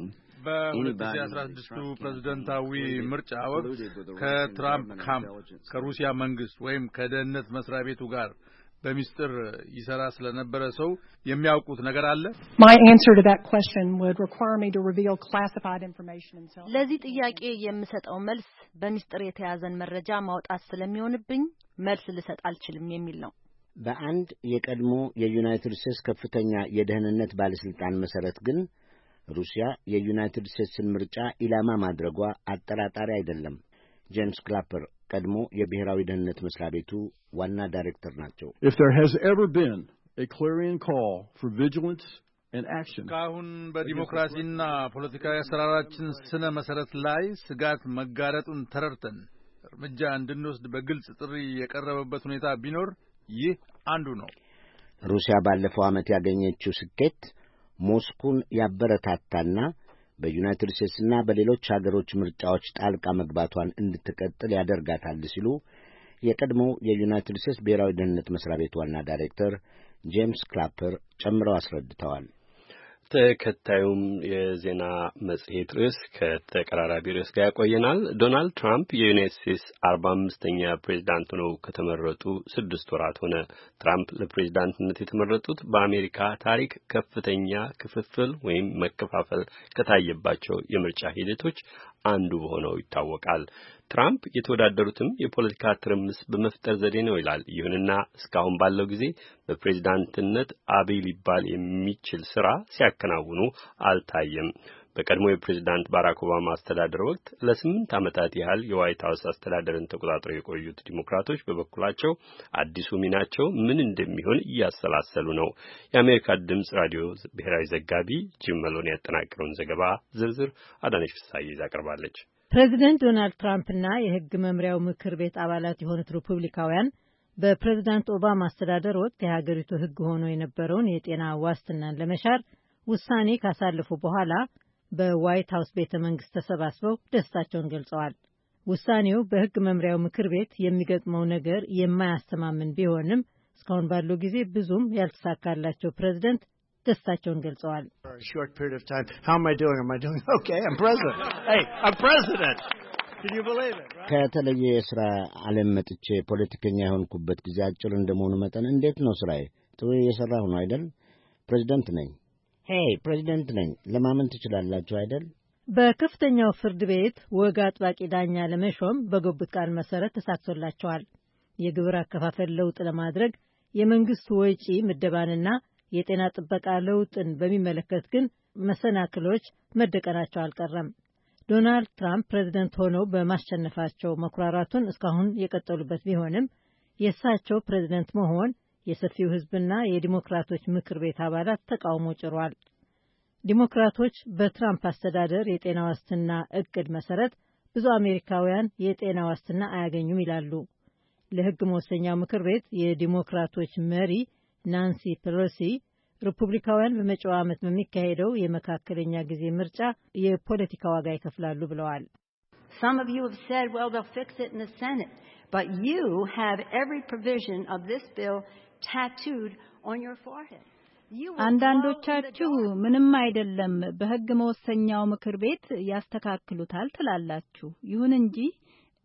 በ2016ቱ ፕሬዝዳንታዊ ምርጫ ወቅት ከትራምፕ ካምፕ ከሩሲያ መንግስት ወይም ከደህንነት መስሪያ ቤቱ ጋር በሚስጥር ይሰራ ስለነበረ ሰው የሚያውቁት ነገር አለ? My answer to that question would require me to reveal classified information and so on. ለዚህ ጥያቄ የምሰጠው መልስ በሚስጥር የተያዘን መረጃ ማውጣት ስለሚሆንብኝ መልስ ልሰጥ አልችልም የሚል ነው። በአንድ የቀድሞ የዩናይትድ ስቴትስ ከፍተኛ የደህንነት ባለስልጣን መሰረት ግን ሩሲያ የዩናይትድ ስቴትስን ምርጫ ኢላማ ማድረጓ አጠራጣሪ አይደለም። ጄምስ ክላፐር ቀድሞ የብሔራዊ ደህንነት መስሪያ ቤቱ ዋና ዳይሬክተር ናቸው። If there has ever been a clarion call for vigilance and action. ካሁን በዲሞክራሲና ፖለቲካዊ አሰራራችን ስነ መሰረት ላይ ስጋት መጋረጡን ተረድተን እርምጃ እንድንወስድ በግልጽ ጥሪ የቀረበበት ሁኔታ ቢኖር ይህ አንዱ ነው። ሩሲያ ባለፈው ዓመት ያገኘችው ስኬት ሞስኮን ያበረታታና በዩናይትድ ስቴትስና በሌሎች ሀገሮች ምርጫዎች ጣልቃ መግባቷን እንድትቀጥል ያደርጋታል ሲሉ የቀድሞው የዩናይትድ ስቴትስ ብሔራዊ ደህንነት መስሪያ ቤት ዋና ዳይሬክተር ጄምስ ክላፐር ጨምረው አስረድተዋል። ተከታዩም የዜና መጽሔት ርዕስ ከተቀራራቢ ርዕስ ጋር ያቆየናል። ዶናልድ ትራምፕ የዩናይትድ ስቴትስ አርባ አምስተኛ ፕሬዝዳንት ሆነው ከተመረጡ ስድስት ወራት ሆነ። ትራምፕ ለፕሬዝዳንትነት የተመረጡት በአሜሪካ ታሪክ ከፍተኛ ክፍፍል ወይም መከፋፈል ከታየባቸው የምርጫ ሂደቶች አንዱ ሆነው ይታወቃል። ትራምፕ የተወዳደሩትም የፖለቲካ ትርምስ በመፍጠር ዘዴ ነው ይላል። ይሁንና እስካሁን ባለው ጊዜ በፕሬዝዳንትነት አብይ ሊባል የሚችል ስራ ሲያከናውኑ አልታየም። በቀድሞ የፕሬዝዳንት ባራክ ኦባማ አስተዳደር ወቅት ለስምንት ዓመታት ያህል የዋይት ሀውስ አስተዳደርን ተቆጣጥረው የቆዩት ዲሞክራቶች በበኩላቸው አዲሱ ሚናቸው ምን እንደሚሆን እያሰላሰሉ ነው። የአሜሪካ ድምጽ ራዲዮ ብሔራዊ ዘጋቢ ጂም መሎን ያጠናቀረውን ዘገባ ዝርዝር አዳነች ፍሳዬ ይዛ ቀርባለች። ፕሬዚደንት ዶናልድ ትራምፕና የሕግ መምሪያው ምክር ቤት አባላት የሆኑት ሪፑብሊካውያን በፕሬዝዳንት ኦባማ አስተዳደር ወቅት የሀገሪቱ ሕግ ሆኖ የነበረውን የጤና ዋስትናን ለመሻር ውሳኔ ካሳለፉ በኋላ በዋይት ሀውስ ቤተ መንግስት ተሰባስበው ደስታቸውን ገልጸዋል። ውሳኔው በሕግ መምሪያው ምክር ቤት የሚገጥመው ነገር የማያስተማምን ቢሆንም እስካሁን ባለው ጊዜ ብዙም ያልተሳካላቸው ፕሬዝደንት ደስታቸውን ገልጸዋል። ከተለየ የሥራ ዓለም መጥቼ ፖለቲከኛ የሆንኩበት ጊዜ አጭር እንደመሆኑ መጠን እንዴት ነው ስራዬ? ጥሩ እየሰራሁ ነው አይደል? ፕሬዝደንት ነኝ። ሄይ ፕሬዝደንት ነኝ ለማመን ትችላላችሁ አይደል? በከፍተኛው ፍርድ ቤት ወግ አጥባቂ ዳኛ ለመሾም በገቡት ቃል መሰረት ተሳክቶላቸዋል። የግብር አከፋፈል ለውጥ ለማድረግ የመንግስት ወጪ ምደባንና የጤና ጥበቃ ለውጥን በሚመለከት ግን መሰናክሎች መደቀናቸው አልቀረም። ዶናልድ ትራምፕ ፕሬዝደንት ሆነው በማሸነፋቸው መኩራራቱን እስካሁን የቀጠሉበት ቢሆንም የእሳቸው ፕሬዝደንት መሆን የሰፊው ሕዝብና የዲሞክራቶች ምክር ቤት አባላት ተቃውሞ ጭሯል። ዲሞክራቶች በትራምፕ አስተዳደር የጤና ዋስትና እቅድ መሰረት ብዙ አሜሪካውያን የጤና ዋስትና አያገኙም ይላሉ። ለሕግ መወሰኛው ምክር ቤት የዲሞክራቶች መሪ ናንሲ ፔሎሲ ሪፑብሊካውያን በመጪው ዓመት በሚካሄደው የመካከለኛ ጊዜ ምርጫ የፖለቲካ ዋጋ ይከፍላሉ ብለዋል። Some of you have said, well, they'll fix it in the Senate, but you have every provision of this bill tattooed on your forehead. አንዳንዶቻችሁ ምንም አይደለም በሕግ መወሰኛው ምክር ቤት ያስተካክሉታል ትላላችሁ። ይሁን እንጂ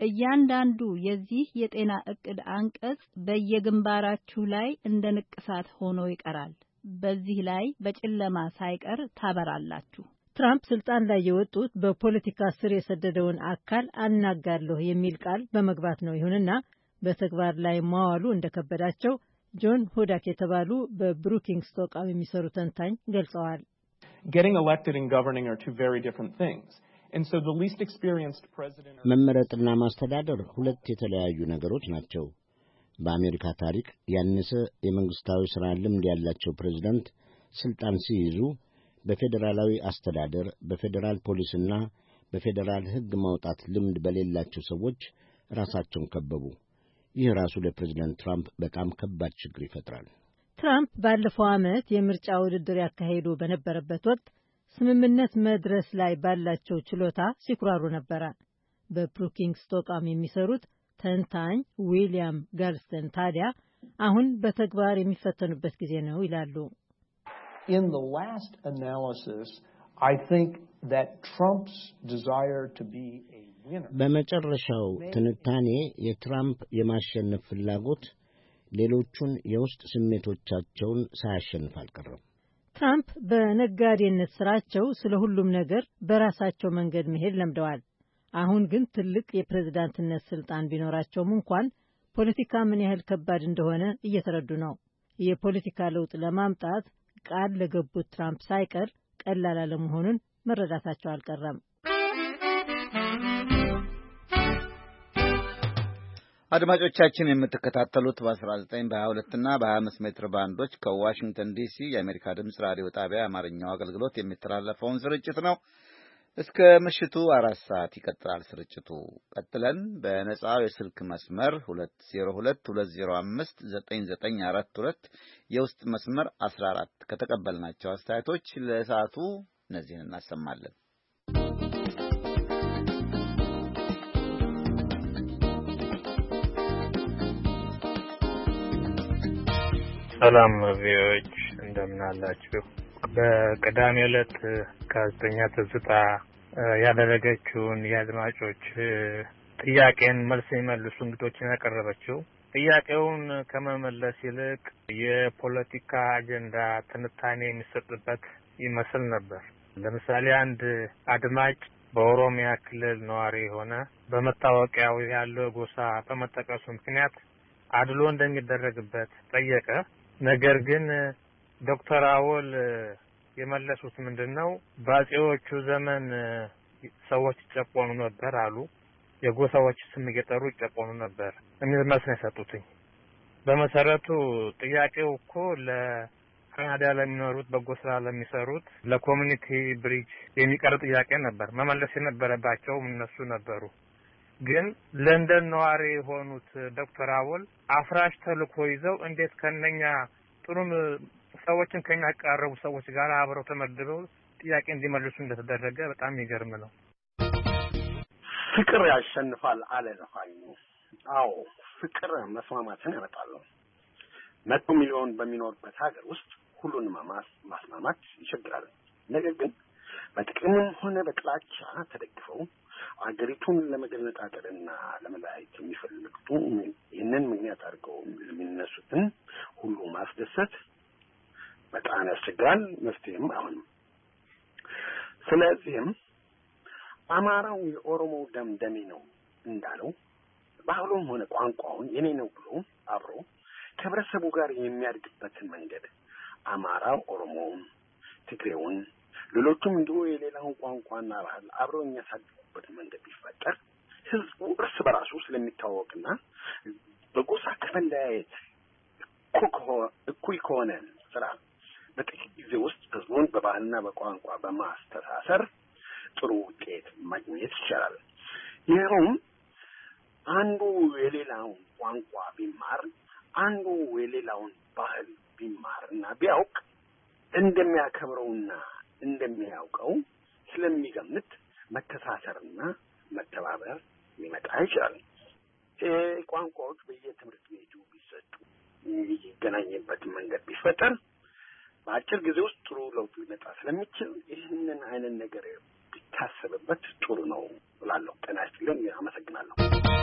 እያንዳንዱ የዚህ የጤና እቅድ አንቀጽ በየግንባራችሁ ላይ እንደ ንቅሳት ሆኖ ይቀራል። በዚህ ላይ በጨለማ ሳይቀር ታበራላችሁ። ትራምፕ ስልጣን ላይ የወጡት በፖለቲካ ስር የሰደደውን አካል አናጋለሁ የሚል ቃል በመግባት ነው። ይሁንና በተግባር ላይ ማዋሉ እንደከበዳቸው ጆን ሁዳክ የተባሉ በብሩኪንግስ ተቋም የሚሰሩ ተንታኝ ገልጸዋል። Getting elected and governing are two very different things. And so the least experienced president መመረጥና ማስተዳደር ሁለት የተለያዩ ነገሮች ናቸው። በአሜሪካ ታሪክ ያነሰ የመንግስታዊ ሥራ ልምድ ያላቸው ፕሬዝዳንት ስልጣን ሲይዙ በፌዴራላዊ አስተዳደር፣ በፌዴራል ፖሊስና በፌዴራል ሕግ ማውጣት ልምድ በሌላቸው ሰዎች ራሳቸውን ከበቡ። ይህ ራሱ ለፕሬዝዳንት ትራምፕ በጣም ከባድ ችግር ይፈጥራል። ትራምፕ ባለፈው ዓመት የምርጫ ውድድር ያካሄዱ በነበረበት ወቅት ስምምነት መድረስ ላይ ባላቸው ችሎታ ሲኩራሩ ነበረ። በብሩኪንግስ ተቋም የሚሰሩት ተንታኝ ዊሊያም ጋልስተን ታዲያ አሁን በተግባር የሚፈተኑበት ጊዜ ነው ይላሉ። In the last analysis, I think that Trump's desire to be a winner. በመጨረሻው ትንታኔ የትራምፕ የማሸነፍ ፍላጎት ሌሎቹን የውስጥ ስሜቶቻቸውን ሳያሸንፍ አልቀረም። ትራምፕ በነጋዴነት ስራቸው ስለ ሁሉም ነገር በራሳቸው መንገድ መሄድ ለምደዋል። አሁን ግን ትልቅ የፕሬዝዳንትነት ስልጣን ቢኖራቸውም እንኳን ፖለቲካ ምን ያህል ከባድ እንደሆነ እየተረዱ ነው። የፖለቲካ ለውጥ ለማምጣት ቃል ለገቡት ትራምፕ ሳይቀር ቀላል አለመሆኑን መረዳታቸው አልቀረም። አድማጮቻችን የምትከታተሉት በ19 በ22 እና በ25 ሜትር ባንዶች ከዋሽንግተን ዲሲ የአሜሪካ ድምጽ ራዲዮ ጣቢያ አማርኛው አገልግሎት የሚተላለፈውን ስርጭት ነው። እስከ ምሽቱ አራት ሰዓት ይቀጥላል ስርጭቱ። ቀጥለን በነጻው የስልክ መስመር ሁለት ዜሮ ሁለት ሁለት ዜሮ አምስት ዘጠኝ ዘጠኝ አራት ሁለት የውስጥ መስመር አስራ አራት ከተቀበልናቸው አስተያየቶች ለሰዓቱ እነዚህን እናሰማለን። ሰላም ቪኦኤዎች እንደምን አላችሁ? በቅዳሜ ዕለት ጋዜጠኛ ትዝታ ያደረገችውን የአድማጮች ጥያቄን መልስ የሚመልሱ እንግዶችን ያቀረበችው ጥያቄውን ከመመለስ ይልቅ የፖለቲካ አጀንዳ ትንታኔ የሚሰጥበት ይመስል ነበር። ለምሳሌ አንድ አድማጭ በኦሮሚያ ክልል ነዋሪ የሆነ በመታወቂያው ያለው ጎሳ በመጠቀሱ ምክንያት አድሎ እንደሚደረግበት ጠየቀ። ነገር ግን ዶክተር አወል የመለሱት ምንድነው? በአጼዎቹ ዘመን ሰዎች ይጨቆኑ ነበር አሉ። የጎሳዎች ስም እየጠሩ ይጨቆኑ ነበር የሚል መልስ ነው የሰጡትኝ። በመሰረቱ ጥያቄው እኮ ለካናዳ ለሚኖሩት በጎሳ ለሚሰሩት ለኮሚኒቲ ብሪጅ የሚቀርብ ጥያቄ ነበር። መመለስ የነበረባቸው እነሱ ነበሩ። ግን ለንደን ነዋሪ የሆኑት ዶክተር አወል አፍራሽ ተልኮ ይዘው እንዴት ከነኛ ጥሩ ሰዎችን ከኛ ያቀረቡ ሰዎች ጋር አብረው ተመድበው ጥያቄ እንዲመልሱ እንደተደረገ በጣም ይገርም ነው። ፍቅር ያሸንፋል አለ ዘፋኙ። አዎ ፍቅር መስማማትን ያመጣል። መቶ ሚሊዮን በሚኖርበት ሀገር ውስጥ ሁሉንም ማስማማት ይቸግራል። ነገር ግን በጥቅምም ሆነ በጥላቻ ተደግፈው አገሪቱን ለመገነጣጠልና ለመለያየት የሚፈልጉት ይህንን ምክንያት አድርገው የሚነሱትን ሁሉ ማስደሰት በጣም ያስቸግራል፣ መፍትሄም አይሆንም። ስለዚህም አማራው የኦሮሞ ደም ደሜ ነው እንዳለው ባህሉም ሆነ ቋንቋውን የኔ ነው ብሎ አብሮ ከህብረተሰቡ ጋር የሚያድግበትን መንገድ አማራው ኦሮሞውን፣ ትግሬውን፣ ሌሎችም እንዲሁ የሌላውን ቋንቋና ባህል አብረው የሚያሳድጉበት መንገድ ቢፈጠር ህዝቡ እርስ በራሱ ስለሚታወቅና በጎሳ ከመለያየት እኩይ ከሆነ ስራ በጥቂት ጊዜ ውስጥ ህዝቡን በባህልና በቋንቋ በማስተሳሰር ጥሩ ውጤት ማግኘት ይቻላል። ይኸውም አንዱ የሌላውን ቋንቋ ቢማር፣ አንዱ የሌላውን ባህል ቢማርና ቢያውቅ እንደሚያከብረውና እንደሚያውቀው ስለሚገምት መተሳሰርና መተባበር ሊመጣ ይችላል። ቋንቋዎች በየትምህርት ቤቱ ቢሰጡ የሚገናኝበት መንገድ ቢፈጠር በአጭር ጊዜ ውስጥ ጥሩ ለውጥ ሊመጣ ስለሚችል ይህንን አይነት ነገር ቢታሰብበት ጥሩ ነው እላለሁ። ጤና ይስጥልኝ። አመሰግናለሁ።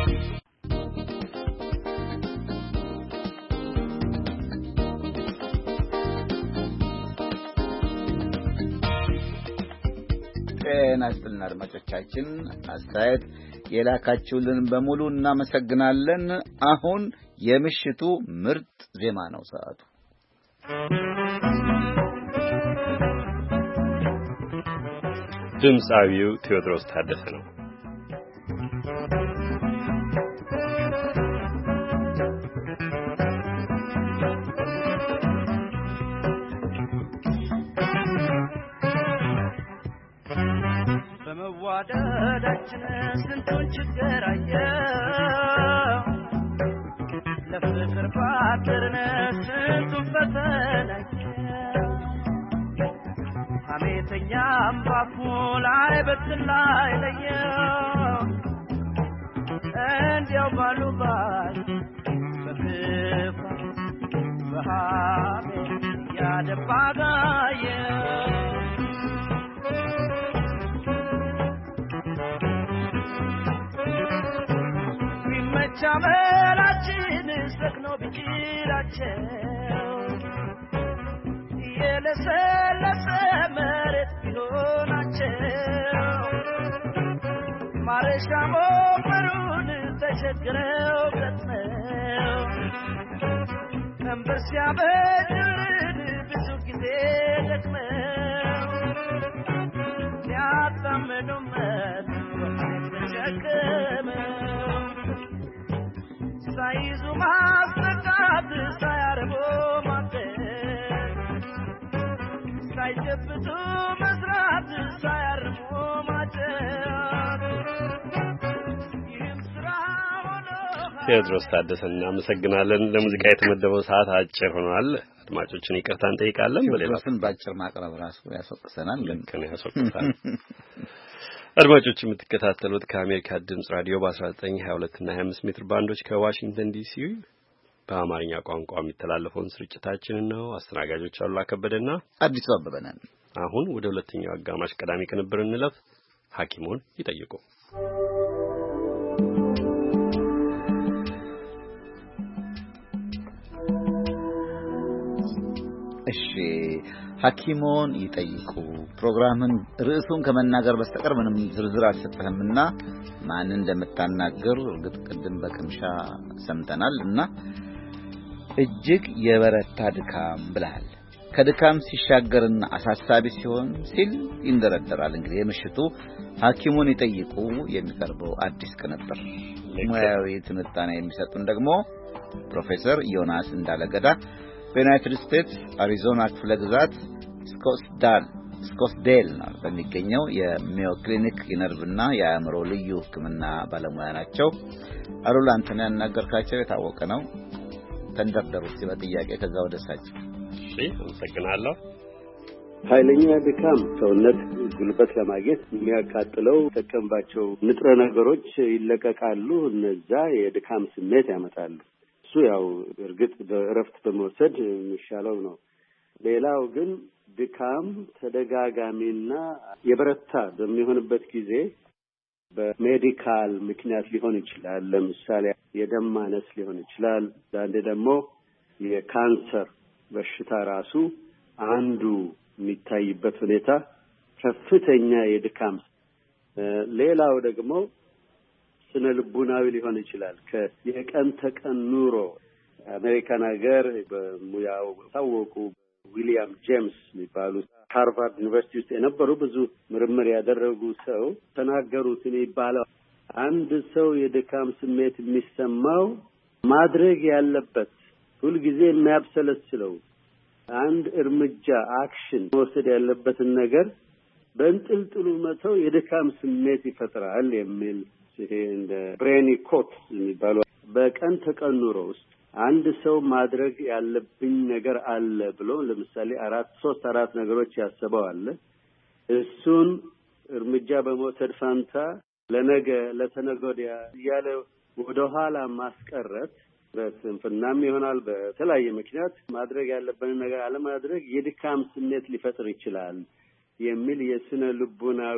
ጤና ይስጥልን አድማጮቻችን፣ አስተያየት የላካችሁልን በሙሉ እናመሰግናለን። አሁን የምሽቱ ምርጥ ዜማ ነው ሰዓቱ። ድምጻዊው ቴዎድሮስ ታደሰ ነው። በመዋደዳችን ስንቱን ችግር አየው፣ ለፍቅር ባደርን ስንቱን ፈተና ሐሜተኛም ባፉ ላይ በትን ላይ ለየው፣ እንዲያው ባሉባል በክፋ በሐሜት ያደባ ጋየው ቻመላችን ሰክኖ ቢችላቸው የለሰለሰ መሬት ቢሆናቸው ማረሻ ሞፈሩን ተሸግረው ገጥመው ቀንበር ሲያበድርን ብዙ ጊዜ ደክመው ያጣመዱበት ተሸክመው ሳይዙ ማስተካት ሳያርቦ ማደር ሳይጨብጡ መስራት ሳያርሞ ማጨር ይህም ስራ ሆኖ ቴዎድሮስ ታደሰን እናመሰግናለን። ለሙዚቃ የተመደበው ሰዓት አጭር ሆኗል። አድማጮችን ይቅርታ እንጠይቃለን። በሌላም ባጭር ማቅረብ ራሱ ያስወቅሰናል። ልክ ነው፣ ያስወቅሳል። አድማጮች የምትከታተሉት ከአሜሪካ ድምጽ ራዲዮ በ19፣ ሀያ ሁለት እና ሀያ አምስት ሜትር ባንዶች ከዋሽንግተን ዲሲ በአማርኛ ቋንቋ የሚተላለፈውን ስርጭታችንን ነው። አስተናጋጆች አሉላ ከበደና አዲሱ አበበ ነን። አሁን ወደ ሁለተኛው አጋማሽ ቀዳሚ ቅንብር እንለፍ። ሐኪሙን ይጠይቁ። እሺ፣ ሐኪሙን ይጠይቁ ፕሮግራምን ርዕሱን ከመናገር በስተቀር ምንም ዝርዝር አልሰጠህምና ማን እንደምታናገር እርግጥ ቅድም በቅምሻ ሰምተናልና እጅግ የበረታ ድካም ብለሃል። ከድካም ሲሻገርና አሳሳቢ ሲሆን ሲል ይንደረደራል። እንግዲህ የምሽቱ ሐኪሙን ይጠይቁ የሚቀርበው አዲስ ቅንብር ሙያዊ ትንታኔ የሚሰጡን ደግሞ ፕሮፌሰር ዮናስ እንዳለገዳ በዩናይትድ ስቴትስ አሪዞና ክፍለ ግዛት ስኮትስዳል ስኮትስዴል ነው በሚገኘው የሜዮ ክሊኒክ የነርቭና የአእምሮ ልዩ ሕክምና ባለሙያ ናቸው። አሉላ አንተን ያናገርካቸው የታወቀ ነው። ተንደርደሩት በጥያቄ ከዛ ወደሳቸው። እሺ፣ አመሰግናለሁ። ኃይለኛ ድካም ሰውነት ጉልበት ለማግኘት የሚያቃጥለው ተቀምባቸው ንጥረ ነገሮች ይለቀቃሉ። እነዛ የድካም ስሜት ያመጣሉ። እሱ ያው እርግጥ በእረፍት በመውሰድ የሚሻለው ነው። ሌላው ግን ድካም ተደጋጋሚና የበረታ በሚሆንበት ጊዜ በሜዲካል ምክንያት ሊሆን ይችላል። ለምሳሌ የደም ማነስ ሊሆን ይችላል። አንዴ ደግሞ የካንሰር በሽታ ራሱ አንዱ የሚታይበት ሁኔታ ከፍተኛ የድካም ሌላው ደግሞ ስነ ልቡናዊ ሊሆን ይችላል። ከየቀን ተቀን ኑሮ አሜሪካን ሀገር በሙያው ታወቁ ዊሊያም ጄምስ የሚባሉ ሃርቫርድ ዩኒቨርሲቲ ውስጥ የነበሩ ብዙ ምርምር ያደረጉ ሰው ተናገሩት። የሚባለው አንድ ሰው የድካም ስሜት የሚሰማው ማድረግ ያለበት ሁልጊዜ የሚያብሰለስለው አንድ እርምጃ አክሽን መውሰድ ያለበትን ነገር በእንጥልጥሉ መተው የድካም ስሜት ይፈጥራል የሚል ይሄ እንደ ብሬኒ ኮት የሚባለው በቀን ተቀን ኑሮ ውስጥ አንድ ሰው ማድረግ ያለብኝ ነገር አለ ብሎ ለምሳሌ አራት ሶስት አራት ነገሮች ያሰበው አለ። እሱን እርምጃ በመውሰድ ፋንታ ለነገ ለተነገ ወዲያ እያለ ወደ ኋላ ማስቀረት በስንፍናም ይሆናል በተለያየ ምክንያት ማድረግ ያለብን ነገር አለማድረግ የድካም ስሜት ሊፈጥር ይችላል የሚል የስነ ልቡናዊ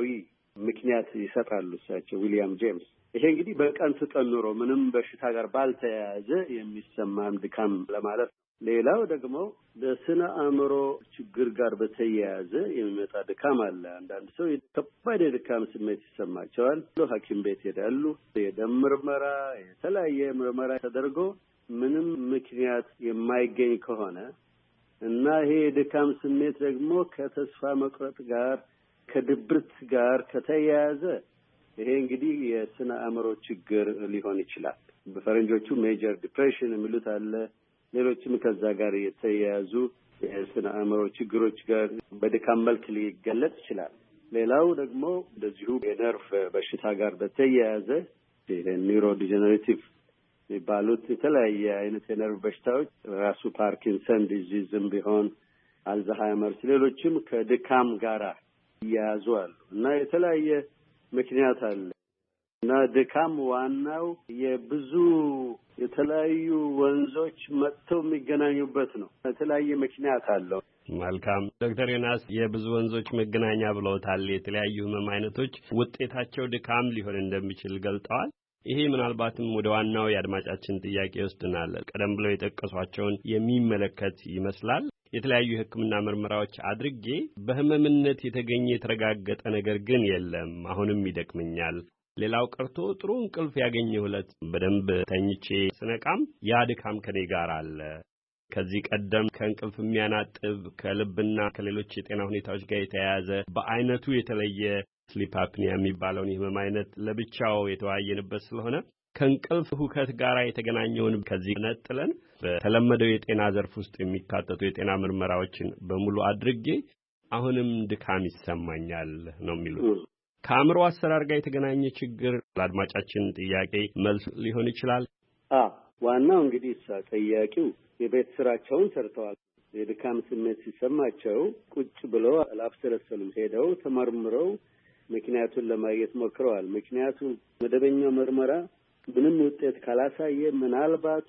ምክንያት ይሰጣሉ እሳቸው ዊሊያም ጄምስ። ይሄ እንግዲህ በቀን ስጠን ኑሮ ምንም በሽታ ጋር ባልተያያዘ የሚሰማም ድካም ለማለት። ሌላው ደግሞ በስነ አእምሮ ችግር ጋር በተያያዘ የሚመጣ ድካም አለ። አንዳንድ ሰው ከባድ የድካም ስሜት ይሰማቸዋል። ሐኪም ቤት ሄዳሉ። የደም ምርመራ፣ የተለያየ ምርመራ ተደርጎ ምንም ምክንያት የማይገኝ ከሆነ እና ይሄ የድካም ስሜት ደግሞ ከተስፋ መቁረጥ ጋር ከድብርት ጋር ከተያያዘ ይሄ እንግዲህ የስነ አእምሮ ችግር ሊሆን ይችላል። በፈረንጆቹ ሜጀር ዲፕሬሽን የሚሉት አለ። ሌሎችም ከዛ ጋር የተያያዙ የስነ አእምሮ ችግሮች ጋር በድካም መልክ ሊገለጽ ይችላል። ሌላው ደግሞ እንደዚሁ የነርቭ በሽታ ጋር በተያያዘ ኒውሮ ዲጀነሬቲቭ የሚባሉት የተለያየ አይነት የነርቭ በሽታዎች ራሱ ፓርኪንሰን ዲዚዝም ቢሆን አልዛሃይመርስ፣ ሌሎችም ከድካም ጋር ይያያዙ አሉ እና የተለያየ ምክንያት አለ እና ድካም ዋናው የብዙ የተለያዩ ወንዞች መጥተው የሚገናኙበት ነው። የተለያየ ምክንያት አለው። መልካም ዶክተር ዮናስ የብዙ ወንዞች መገናኛ ብለውታል። የተለያዩ ህመም አይነቶች ውጤታቸው ድካም ሊሆን እንደሚችል ገልጠዋል። ይሄ ምናልባትም ወደ ዋናው የአድማጫችን ጥያቄ ይወስድናል። ቀደም ብለው የጠቀሷቸውን የሚመለከት ይመስላል። የተለያዩ የሕክምና ምርመራዎች አድርጌ በህመምነት የተገኘ የተረጋገጠ ነገር ግን የለም፣ አሁንም ይደክመኛል። ሌላው ቀርቶ ጥሩ እንቅልፍ ያገኘሁ ዕለት በደንብ ተኝቼ ስነቃም ያ ድካም ከኔ ጋር አለ። ከዚህ ቀደም ከእንቅልፍ የሚያናጥብ ከልብና ከሌሎች የጤና ሁኔታዎች ጋር የተያያዘ በአይነቱ የተለየ ስሊፕ አፕኒያ የሚባለውን የህመም አይነት ለብቻው የተወያየንበት ስለሆነ ከእንቅልፍ ሁከት ጋር የተገናኘውን ከዚህ ነጥለን በተለመደው የጤና ዘርፍ ውስጥ የሚካተቱ የጤና ምርመራዎችን በሙሉ አድርጌ አሁንም ድካም ይሰማኛል ነው የሚሉት። ከአእምሮ አሰራር ጋር የተገናኘ ችግር ለአድማጫችን ጥያቄ መልስ ሊሆን ይችላል። አ ዋናው እንግዲህ ጠያቂው የቤት ስራቸውን ሰርተዋል። የድካም ስሜት ሲሰማቸው ቁጭ ብለው አላብሰለሰሉም። ሄደው ተመርምረው ምክንያቱን ለማግኘት ሞክረዋል። ምክንያቱ መደበኛው ምርመራ ምንም ውጤት ካላሳየ ምናልባት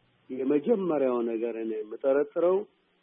የመጀመሪያው ነገር እኔ የምጠረጥረው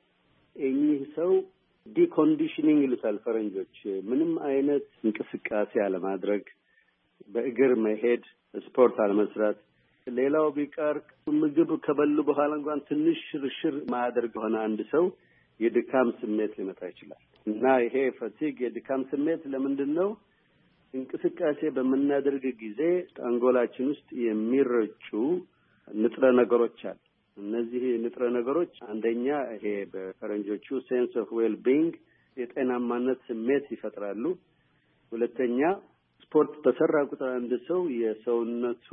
እኚህ ሰው ዲኮንዲሽኒንግ ይሉታል ፈረንጆች። ምንም አይነት እንቅስቃሴ አለማድረግ፣ በእግር መሄድ፣ ስፖርት አለመስራት፣ ሌላው ቢቀር ምግብ ከበሉ በኋላ እንኳን ትንሽ ሽርሽር ማያደርግ ሆነ አንድ ሰው የድካም ስሜት ሊመጣ ይችላል። እና ይሄ ፈቲግ የድካም ስሜት ለምንድን ነው? እንቅስቃሴ በምናደርግ ጊዜ አንጎላችን ውስጥ የሚረጩ ንጥረ ነገሮች አሉ። እነዚህ ንጥረ ነገሮች አንደኛ ይሄ በፈረንጆቹ ሴንስ ኦፍ ዌል ቢንግ የጤናማነት ስሜት ይፈጥራሉ። ሁለተኛ ስፖርት በሰራ ቁጥር አንድ ሰው የሰውነቱ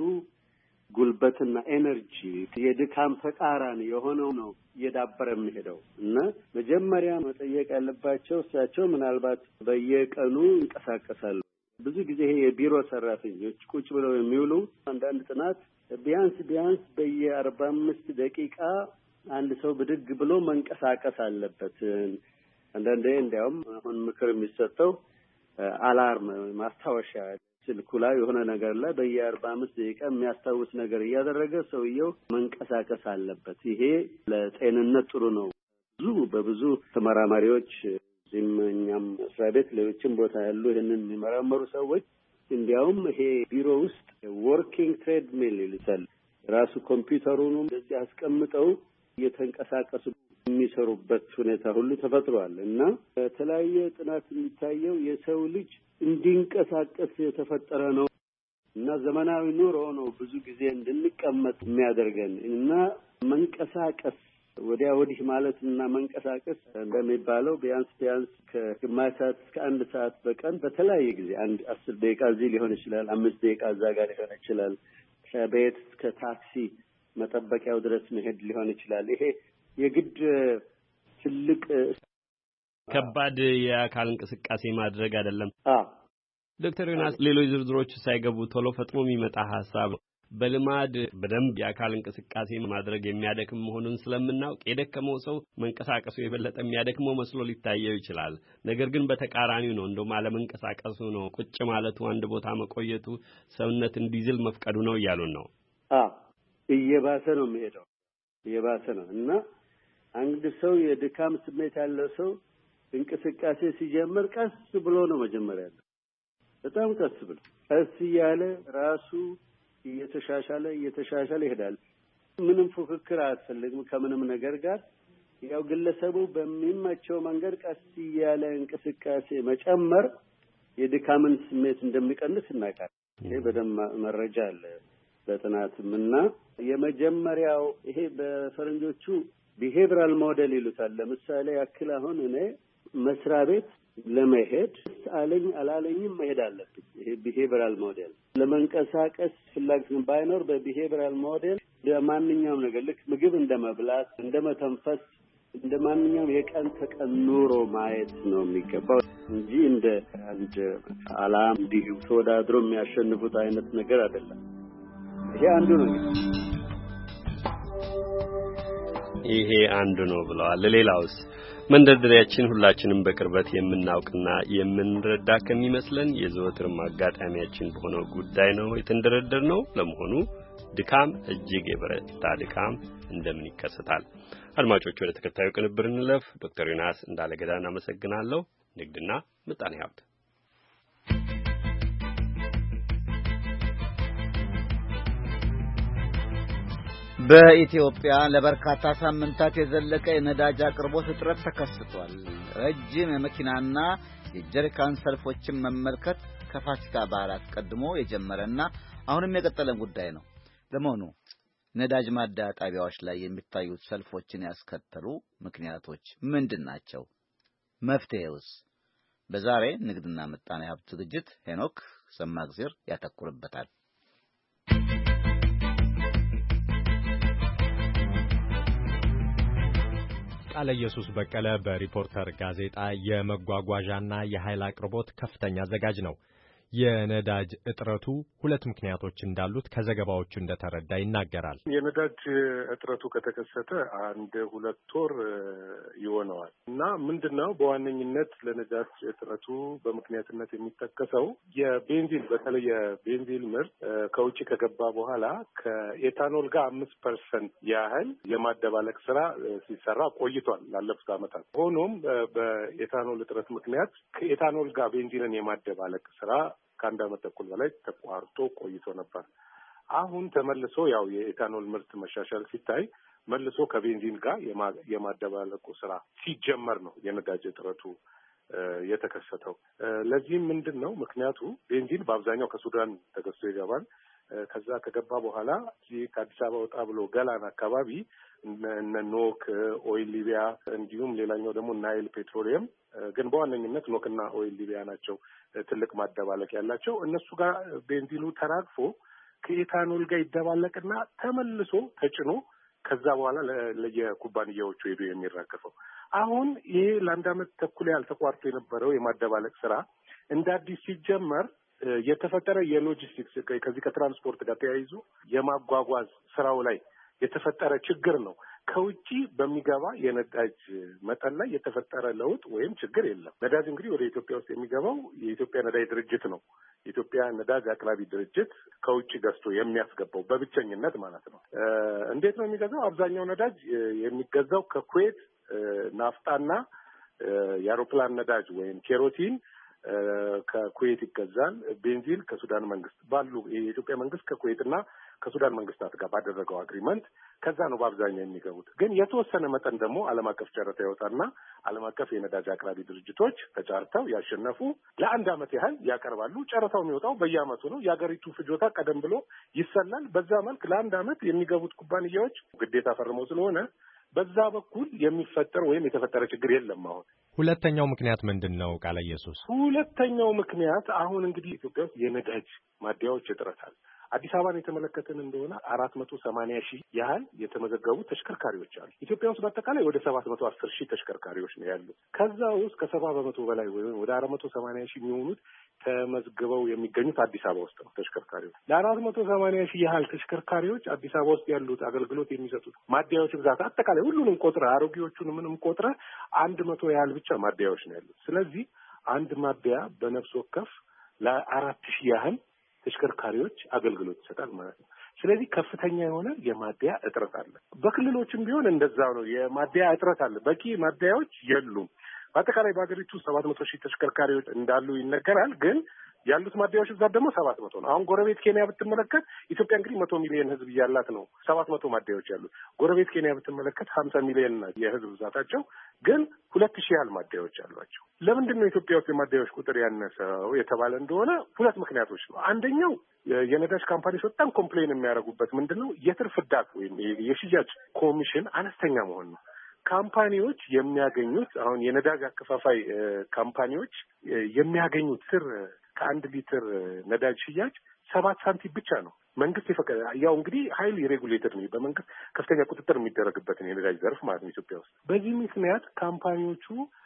ጉልበትና ኤነርጂ የድካም ተቃራኒ የሆነው ነው እየዳበረ የሚሄደው እና መጀመሪያ መጠየቅ ያለባቸው እሳቸው ምናልባት በየቀኑ ይንቀሳቀሳሉ። ብዙ ጊዜ ይሄ የቢሮ ሰራተኞች ቁጭ ብለው የሚውሉ አንዳንድ ጥናት ቢያንስ ቢያንስ በየአርባ አምስት ደቂቃ አንድ ሰው ብድግ ብሎ መንቀሳቀስ አለበት። አንዳንዴ እንዲያውም አሁን ምክር የሚሰጠው አላርም ማስታወሻ ስልኩ ላይ የሆነ ነገር ላይ በየአርባ አምስት ደቂቃ የሚያስታውስ ነገር እያደረገ ሰውየው መንቀሳቀስ አለበት። ይሄ ለጤንነት ጥሩ ነው። ብዙ በብዙ ተመራማሪዎች እዚህም እኛም መስሪያ ቤት ሌሎችም ቦታ ያሉ ይህንን የሚመረመሩ ሰዎች እንዲያውም ይሄ ቢሮ ውስጥ ወርኪንግ ትሬድሚል ይሉታል። ራሱ ኮምፒውተሩን እንደዚህ አስቀምጠው እየተንቀሳቀሱ የሚሰሩበት ሁኔታ ሁሉ ተፈጥሯል እና በተለያየ ጥናት የሚታየው የሰው ልጅ እንዲንቀሳቀስ የተፈጠረ ነው እና ዘመናዊ ኑሮ ነው ብዙ ጊዜ እንድንቀመጥ የሚያደርገን እና መንቀሳቀስ ወዲያ ወዲህ ማለት እና መንቀሳቀስ እንደሚባለው ቢያንስ ቢያንስ ከግማሽ ሰዓት እስከ አንድ ሰዓት በቀን በተለያየ ጊዜ አንድ አስር ደቂቃ እዚህ ሊሆን ይችላል፣ አምስት ደቂቃ እዛ ጋር ሊሆን ይችላል፣ ከቤት እስከ ታክሲ መጠበቂያው ድረስ መሄድ ሊሆን ይችላል። ይሄ የግድ ትልቅ ከባድ የአካል እንቅስቃሴ ማድረግ አይደለም። አዎ ዶክተር ዮናስ ሌሎች ዝርዝሮች ሳይገቡ ቶሎ ፈጥኖ የሚመጣ ሐሳብ በልማድ በደንብ የአካል እንቅስቃሴ ማድረግ የሚያደክም መሆኑን ስለምናውቅ የደከመው ሰው መንቀሳቀሱ የበለጠ የሚያደክመው መስሎ ሊታየው ይችላል። ነገር ግን በተቃራኒው ነው። እንደውም አለመንቀሳቀሱ ነው፣ ቁጭ ማለቱ፣ አንድ ቦታ መቆየቱ ሰውነት እንዲዝል መፍቀዱ ነው እያሉን ነው። አዎ እየባሰ ነው የሚሄደው፣ እየባሰ ነው እና አንድ ሰው የድካም ስሜት ያለው ሰው እንቅስቃሴ ሲጀምር ቀስ ብሎ ነው መጀመሪያ ያለው። በጣም ቀስ ብሎ ቀስ እያለ ራሱ እየተሻሻለ እየተሻሻለ ይሄዳል። ምንም ፉክክር አያስፈልግም ከምንም ነገር ጋር። ያው ግለሰቡ በሚመቸው መንገድ ቀስ እያለ እንቅስቃሴ መጨመር የድካምን ስሜት እንደሚቀንስ እናውቃለን። ይሄ በደንብ መረጃ አለ በጥናትም እና የመጀመሪያው ይሄ በፈረንጆቹ ቢሄቪራል ሞዴል ይሉታል። ለምሳሌ ያክል አሁን እኔ መስሪያ ቤት ለመሄድ አለኝ አላለኝም መሄድ አለብኝ። ይሄ ቢሄቪራል ሞዴል ለመንቀሳቀስ ፍላጎት ባይኖር በቢሄቪራል ሞዴል ለማንኛውም ነገር ልክ ምግብ እንደመብላት እንደመተንፈስ እንደ ማንኛውም የቀን ተቀን ኑሮ ማየት ነው የሚገባው እንጂ እንደ አንድ አላም እንዲሁ ተወዳድሮ የሚያሸንፉት አይነት ነገር አይደለም። ይሄ አንዱ ነው ይሄ አንዱ ነው ብለዋል። ሌላውስ? መንደርደሪያችን ሁላችንም በቅርበት የምናውቅና የምንረዳ ከሚመስለን የዘወትር አጋጣሚያችን በሆነው ጉዳይ ነው የተንደረደር ነው። ለመሆኑ ድካም እጅግ የበረታ ድካም እንደምን ይከሰታል? አድማጮች ወደ ተከታዩ ቅንብር እንለፍ። ዶክተር ዮናስ እንዳለገዳን አመሰግናለሁ። ንግድና ምጣኔ ሀብት በኢትዮጵያ ለበርካታ ሳምንታት የዘለቀ የነዳጅ አቅርቦት እጥረት ተከስቷል። ረጅም የመኪናና የጀሪካን ሰልፎችን መመልከት ከፋሲካ በዓል አስቀድሞ የጀመረና አሁንም የቀጠለ ጉዳይ ነው። ለመሆኑ ነዳጅ ማደያ ጣቢያዎች ላይ የሚታዩት ሰልፎችን ያስከተሉ ምክንያቶች ምንድን ናቸው? መፍትሄውስ? በዛሬ ንግድና ምጣኔ ሀብት ዝግጅት ሄኖክ ሰማግዜር ያተኩርበታል። ቃለ ኢየሱስ በቀለ በሪፖርተር ጋዜጣ የመጓጓዣና የኃይል አቅርቦት ከፍተኛ አዘጋጅ ነው። የነዳጅ እጥረቱ ሁለት ምክንያቶች እንዳሉት ከዘገባዎቹ እንደተረዳ ይናገራል። የነዳጅ እጥረቱ ከተከሰተ አንድ ሁለት ወር ይሆነዋል እና ምንድነው በዋነኝነት ለነዳጅ እጥረቱ በምክንያትነት የሚጠቀሰው የቤንዚን በተለይ የቤንዚን ምርት ከውጭ ከገባ በኋላ ከኤታኖል ጋር አምስት ፐርሰንት ያህል የማደባለቅ ስራ ሲሰራ ቆይቷል ላለፉት ዓመታት። ሆኖም በኤታኖል እጥረት ምክንያት ከኤታኖል ጋር ቤንዚንን የማደባለቅ ስራ ከአንድ ዓመት ተኩል በላይ ተቋርጦ ቆይቶ ነበር። አሁን ተመልሶ ያው የኤታኖል ምርት መሻሻል ሲታይ መልሶ ከቤንዚን ጋር የማደባለቁ ስራ ሲጀመር ነው የነዳጅ እጥረቱ የተከሰተው። ለዚህም ምንድነው ምክንያቱ? ቤንዚን በአብዛኛው ከሱዳን ተገዝቶ ይገባል። ከዛ ከገባ በኋላ ከአዲስ አበባ ወጣ ብሎ ገላን አካባቢ እነ ኖክ፣ ኦይል ሊቢያ እንዲሁም ሌላኛው ደግሞ ናይል ፔትሮሊየም ግን በዋነኝነት ኖክና ኦይል ሊቢያ ናቸው ትልቅ ማደባለቅ ያላቸው። እነሱ ጋር ቤንዚኑ ተራግፎ ከኤታኖል ጋር ይደባለቅና ተመልሶ ተጭኖ ከዛ በኋላ ለየኩባንያዎቹ ሄዶ የሚራገፈው። አሁን ይሄ ለአንድ ዓመት ተኩል ያህል ተቋርጦ የነበረው የማደባለቅ ስራ እንደ አዲስ ሲጀመር የተፈጠረ የሎጂስቲክስ ከዚህ ከትራንስፖርት ጋር ተያይዞ የማጓጓዝ ስራው ላይ የተፈጠረ ችግር ነው። ከውጪ በሚገባ የነዳጅ መጠን ላይ የተፈጠረ ለውጥ ወይም ችግር የለም። ነዳጅ እንግዲህ ወደ ኢትዮጵያ ውስጥ የሚገባው የኢትዮጵያ ነዳጅ ድርጅት ነው። የኢትዮጵያ ነዳጅ አቅራቢ ድርጅት ከውጪ ገዝቶ የሚያስገባው በብቸኝነት ማለት ነው። እንዴት ነው የሚገዛው? አብዛኛው ነዳጅ የሚገዛው ከኩዌት ናፍጣና የአውሮፕላን ነዳጅ ወይም ኬሮሲን ከኩዌት ይገዛል። ቤንዚን ከሱዳን መንግስት ባሉ የኢትዮጵያ መንግስት ከኩዌትና ከሱዳን መንግስታት ጋር ባደረገው አግሪመንት ከዛ ነው በአብዛኛው የሚገቡት። ግን የተወሰነ መጠን ደግሞ ዓለም አቀፍ ጨረታ ይወጣና ዓለም አቀፍ የነዳጅ አቅራቢ ድርጅቶች ተጫርተው ያሸነፉ ለአንድ ዓመት ያህል ያቀርባሉ። ጨረታው የሚወጣው በየዓመቱ ነው። የአገሪቱ ፍጆታ ቀደም ብሎ ይሰላል። በዛ መልክ ለአንድ ዓመት የሚገቡት ኩባንያዎች ግዴታ ፈርመው ስለሆነ በዛ በኩል የሚፈጠር ወይም የተፈጠረ ችግር የለም። አሁን ሁለተኛው ምክንያት ምንድን ነው? ቃለ ኢየሱስ ሁለተኛው ምክንያት አሁን እንግዲህ ኢትዮጵያ ውስጥ የነዳጅ ማደያዎች እጥረት አለ። አዲስ አበባን የተመለከትን እንደሆነ አራት መቶ ሰማንያ ሺህ ያህል የተመዘገቡ ተሽከርካሪዎች አሉ። ኢትዮጵያ ውስጥ በአጠቃላይ ወደ ሰባት መቶ አስር ሺህ ተሽከርካሪዎች ነው ያሉት። ከዛ ውስጥ ከሰባ በመቶ በላይ ወይም ወደ አራት መቶ ሰማንያ ሺህ የሚሆኑት ተመዝግበው የሚገኙት አዲስ አበባ ውስጥ ነው። ተሽከርካሪዎች ለአራት መቶ ሰማንያ ሺህ ያህል ተሽከርካሪዎች አዲስ አበባ ውስጥ ያሉት አገልግሎት የሚሰጡት ማደያዎች ብዛት አጠቃላይ ሁሉንም ቆጥረ አሮጌዎቹን ምንም ቆጥረ አንድ መቶ ያህል ብቻ ማደያዎች ነው ያሉት። ስለዚህ አንድ ማደያ በነፍስ ወከፍ ለአራት ሺህ ያህል ተሽከርካሪዎች አገልግሎት ይሰጣል ማለት ነው። ስለዚህ ከፍተኛ የሆነ የማደያ እጥረት አለ። በክልሎችም ቢሆን እንደዛው ነው። የማደያ እጥረት አለ። በቂ ማደያዎች የሉም። በአጠቃላይ በሀገሪቱ ሰባት መቶ ሺህ ተሽከርካሪዎች እንዳሉ ይነገራል። ግን ያሉት ማደያዎች ብዛት ደግሞ ሰባት መቶ ነው። አሁን ጎረቤት ኬንያ ብትመለከት ኢትዮጵያ እንግዲህ መቶ ሚሊዮን ህዝብ እያላት ነው ሰባት መቶ ማደያዎች ያሉት። ጎረቤት ኬንያ ብትመለከት ሀምሳ ሚሊዮን የህዝብ ብዛታቸው ግን ሁለት ሺህ ያህል ማደያዎች አሏቸው። ለምንድን ነው ኢትዮጵያ ውስጥ የማደያዎች ቁጥር ያነሰው የተባለ እንደሆነ ሁለት ምክንያቶች ነው። አንደኛው የነዳጅ ካምፓኒዎች በጣም ኮምፕሌን የሚያደርጉበት ምንድነው የትርፍ ዳክ ወይም የሽያጭ ኮሚሽን አነስተኛ መሆን ነው። ካምፓኒዎች የሚያገኙት አሁን የነዳጅ አከፋፋይ ካምፓኒዎች የሚያገኙት ስር ከአንድ ሊትር ነዳጅ ሽያጭ ሰባት ሳንቲም ብቻ ነው። መንግስት የፈቀደ ያው እንግዲህ ሀይል ሬጉሌተር ነው፣ በመንግስት ከፍተኛ ቁጥጥር የሚደረግበትን የነዳጅ ዘርፍ ማለት ነው ኢትዮጵያ ውስጥ። በዚህ ምክንያት ካምፓኒዎቹ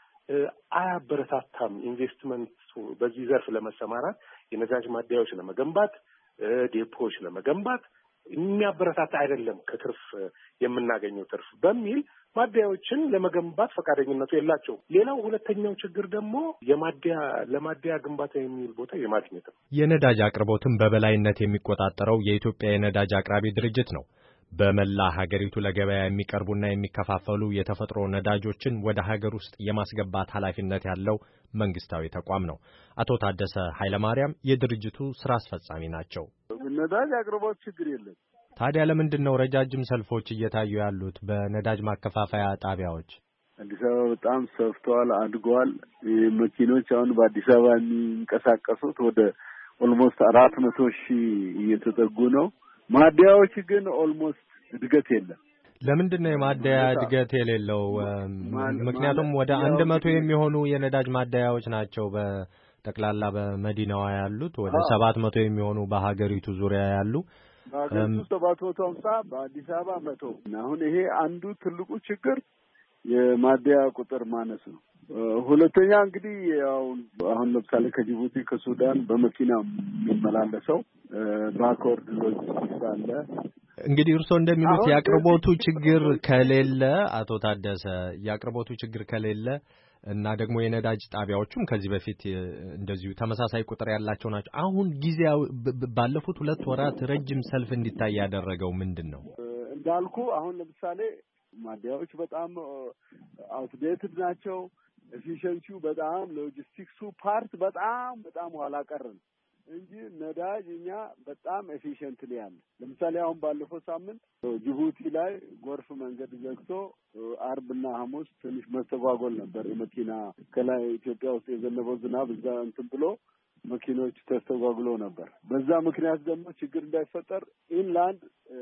አያበረታታም ኢንቨስትመንት በዚህ ዘርፍ ለመሰማራት፣ የነዳጅ ማደያዎች ለመገንባት፣ ዴፖዎች ለመገንባት የሚያበረታታ አይደለም ከትርፍ የምናገኘው ትርፍ በሚል ማደያዎችን ለመገንባት ፈቃደኝነቱ የላቸው። ሌላው ሁለተኛው ችግር ደግሞ የማደያ ለማደያ ግንባታ የሚውል ቦታ የማግኘት ነው። የነዳጅ አቅርቦትን በበላይነት የሚቆጣጠረው የኢትዮጵያ የነዳጅ አቅራቢ ድርጅት ነው። በመላ ሀገሪቱ ለገበያ የሚቀርቡና የሚከፋፈሉ የተፈጥሮ ነዳጆችን ወደ ሀገር ውስጥ የማስገባት ኃላፊነት ያለው መንግስታዊ ተቋም ነው። አቶ ታደሰ ኃይለማርያም የድርጅቱ ስራ አስፈጻሚ ናቸው። ነዳጅ አቅርቦት ችግር የለም። ታዲያ ለምንድን ነው ረጃጅም ሰልፎች እየታዩ ያሉት በነዳጅ ማከፋፈያ ጣቢያዎች? አዲስ አበባ በጣም ሰፍቷል፣ አድጓል። መኪኖች አሁን በአዲስ አበባ የሚንቀሳቀሱት ወደ ኦልሞስት አራት መቶ ሺህ እየተጠጉ ነው። ማደያዎች ግን ኦልሞስት እድገት የለም። ለምንድን ነው የማደያ እድገት የሌለው? ምክንያቱም ወደ አንድ መቶ የሚሆኑ የነዳጅ ማደያዎች ናቸው በጠቅላላ በመዲናዋ ያሉት፣ ወደ ሰባት መቶ የሚሆኑ በሀገሪቱ ዙሪያ ያሉ። በሀገሪቱ ሰባት መቶ ሀምሳ በአዲስ አበባ መቶ። አሁን ይሄ አንዱ ትልቁ ችግር የማደያ ቁጥር ማነስ ነው። ሁለተኛ እንግዲህ ያው አሁን ለምሳሌ ከጅቡቲ ከሱዳን በመኪና የሚመላለሰው ባኮርድ ሎጂስቲክስ አለ። እንግዲህ እርስዎ እንደሚሉት የአቅርቦቱ ችግር ከሌለ አቶ ታደሰ የአቅርቦቱ ችግር ከሌለ እና ደግሞ የነዳጅ ጣቢያዎቹም ከዚህ በፊት እንደዚሁ ተመሳሳይ ቁጥር ያላቸው ናቸው። አሁን ጊዜያዊ ባለፉት ሁለት ወራት ረጅም ሰልፍ እንዲታይ ያደረገው ምንድን ነው? እንዳልኩ አሁን ለምሳሌ ማደያዎች በጣም አውትዴትድ ናቸው። ኤፊሺየንሲው በጣም ሎጂስቲክሱ ፓርት በጣም በጣም ኋላ ቀር ነው እንጂ ነዳጅ እኛ በጣም ኤፊሺየንትሊ ያለ። ለምሳሌ አሁን ባለፈው ሳምንት ጅቡቲ ላይ ጎርፍ መንገድ ዘግቶ አርብና ሐሙስ ትንሽ መስተጓጎል ነበር። የመኪና ከላይ ኢትዮጵያ ውስጥ የዘነበው ዝናብ እዛ እንትን ብሎ መኪኖች ተስተጓጉሎ ነበር። በዛ ምክንያት ደግሞ ችግር እንዳይፈጠር ኢንላንድ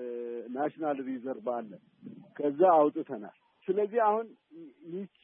ናሽናል ሪዘርቭ አለ፣ ከዛ አውጥተናል። ስለዚህ አሁን ይቺ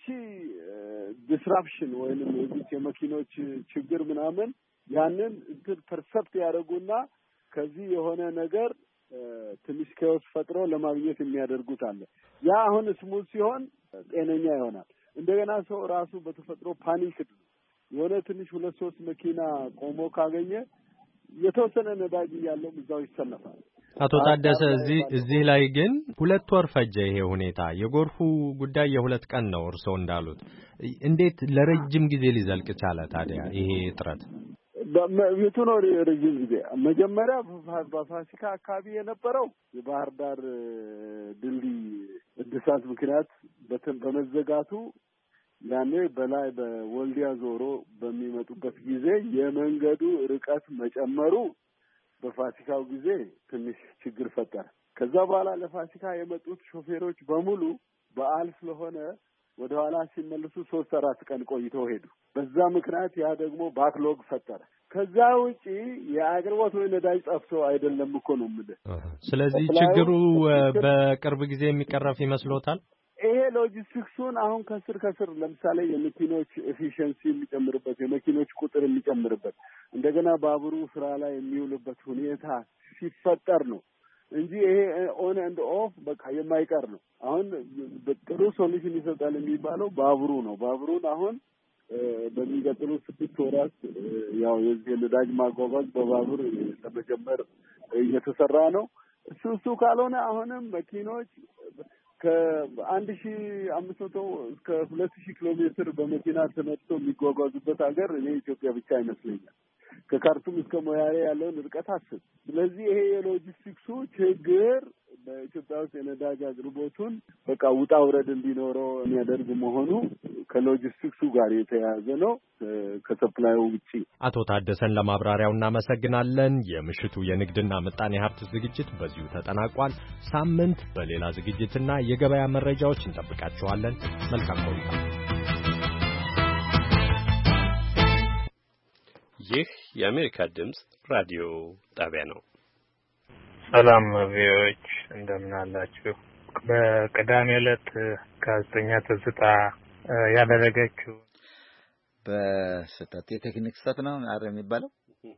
ዲስራፕሽን ወይንም የዚህ የመኪኖች ችግር ምናምን ያንን እንትን ፐርሰፕት ያደርጉና ከዚህ የሆነ ነገር ትንሽ ከውስ ፈጥሮ ለማግኘት የሚያደርጉት አለ። ያ አሁን ስሙዝ ሲሆን ጤነኛ ይሆናል። እንደገና ሰው ራሱ በተፈጥሮ ፓኒክ የሆነ ትንሽ ሁለት ሶስት መኪና ቆሞ ካገኘ የተወሰነ ነዳጅ ያለው እዛው ይሰለፋል። አቶ ታደሰ እዚህ እዚህ ላይ ግን ሁለት ወር ፈጀ ይሄ ሁኔታ። የጎርፉ ጉዳይ የሁለት ቀን ነው እርስዎ እንዳሉት። እንዴት ለረጅም ጊዜ ሊዘልቅ ቻለ ታዲያ ይሄ ጥረት? በየቱ ነው ረጅም ጊዜ? መጀመሪያ በፋሲካ አካባቢ የነበረው የባህር ዳር ድልድይ እድሳት ምክንያት በመዘጋቱ ያኔ በላይ በወልዲያ ዞሮ በሚመጡበት ጊዜ የመንገዱ ርቀት መጨመሩ በፋሲካው ጊዜ ትንሽ ችግር ፈጠረ። ከዛ በኋላ ለፋሲካ የመጡት ሾፌሮች በሙሉ በዓል ስለሆነ ወደ ኋላ ሲመለሱ ሶስት አራት ቀን ቆይተው ሄዱ። በዛ ምክንያት ያ ደግሞ ባክሎግ ፈጠረ። ከዛ ውጪ የአቅርቦት ወይ ነዳጅ ጠፍቶ አይደለም እኮ ነው የምልህ። ስለዚህ ችግሩ በቅርብ ጊዜ የሚቀረፍ ይመስሎታል? ይሄ ሎጂስቲክሱን አሁን ከስር ከስር ለምሳሌ የመኪኖች ኤፊሺየንሲ የሚጨምርበት፣ የመኪኖች ቁጥር የሚጨምርበት፣ እንደገና ባቡሩ ስራ ላይ የሚውልበት ሁኔታ ሲፈጠር ነው እንጂ ይሄ ኦን ኤንድ ኦፍ በቃ የማይቀር ነው። አሁን ጥሩ ሶሉሽን ይሰጣል የሚባለው ባቡሩ ነው። ባቡሩን አሁን በሚቀጥሉ ስድስት ወራት ያው የዚህ ነዳጅ ማጓጓዝ በባቡር ለመጀመር እየተሰራ ነው። እሱ እሱ ካልሆነ አሁንም መኪኖች ከአንድ ሺ አምስት መቶ እስከ ሁለት ሺህ ኪሎ ሜትር በመኪና ተነድቶ የሚጓጓዙበት ሀገር እኔ ኢትዮጵያ ብቻ ይመስለኛል። ከካርቱም እስከ ሞያሌ ያለውን ርቀት አስብ። ስለዚህ ይሄ የሎጂስቲክሱ ችግር በኢትዮጵያ ውስጥ የነዳጅ አቅርቦቱን በቃ ውጣ ውረድ እንዲኖረው የሚያደርግ መሆኑ ከሎጂስቲክሱ ጋር የተያያዘ ነው፣ ከሰፕላዩ ውጪ። አቶ ታደሰን ለማብራሪያው እናመሰግናለን። የምሽቱ የንግድና ምጣኔ ሀብት ዝግጅት በዚሁ ተጠናቋል። ሳምንት በሌላ ዝግጅትና የገበያ መረጃዎች እንጠብቃችኋለን። መልካም ቆይታ። ይህ የአሜሪካ ድምፅ ራዲዮ ጣቢያ ነው። ሰላም ቪኦኤዎች እንደምን አላችሁ? በቅዳሜ ዕለት ጋዜጠኛ ትዝታ ያደረገችው በስተት የቴክኒክ ስህተት ነው አረ የሚባለው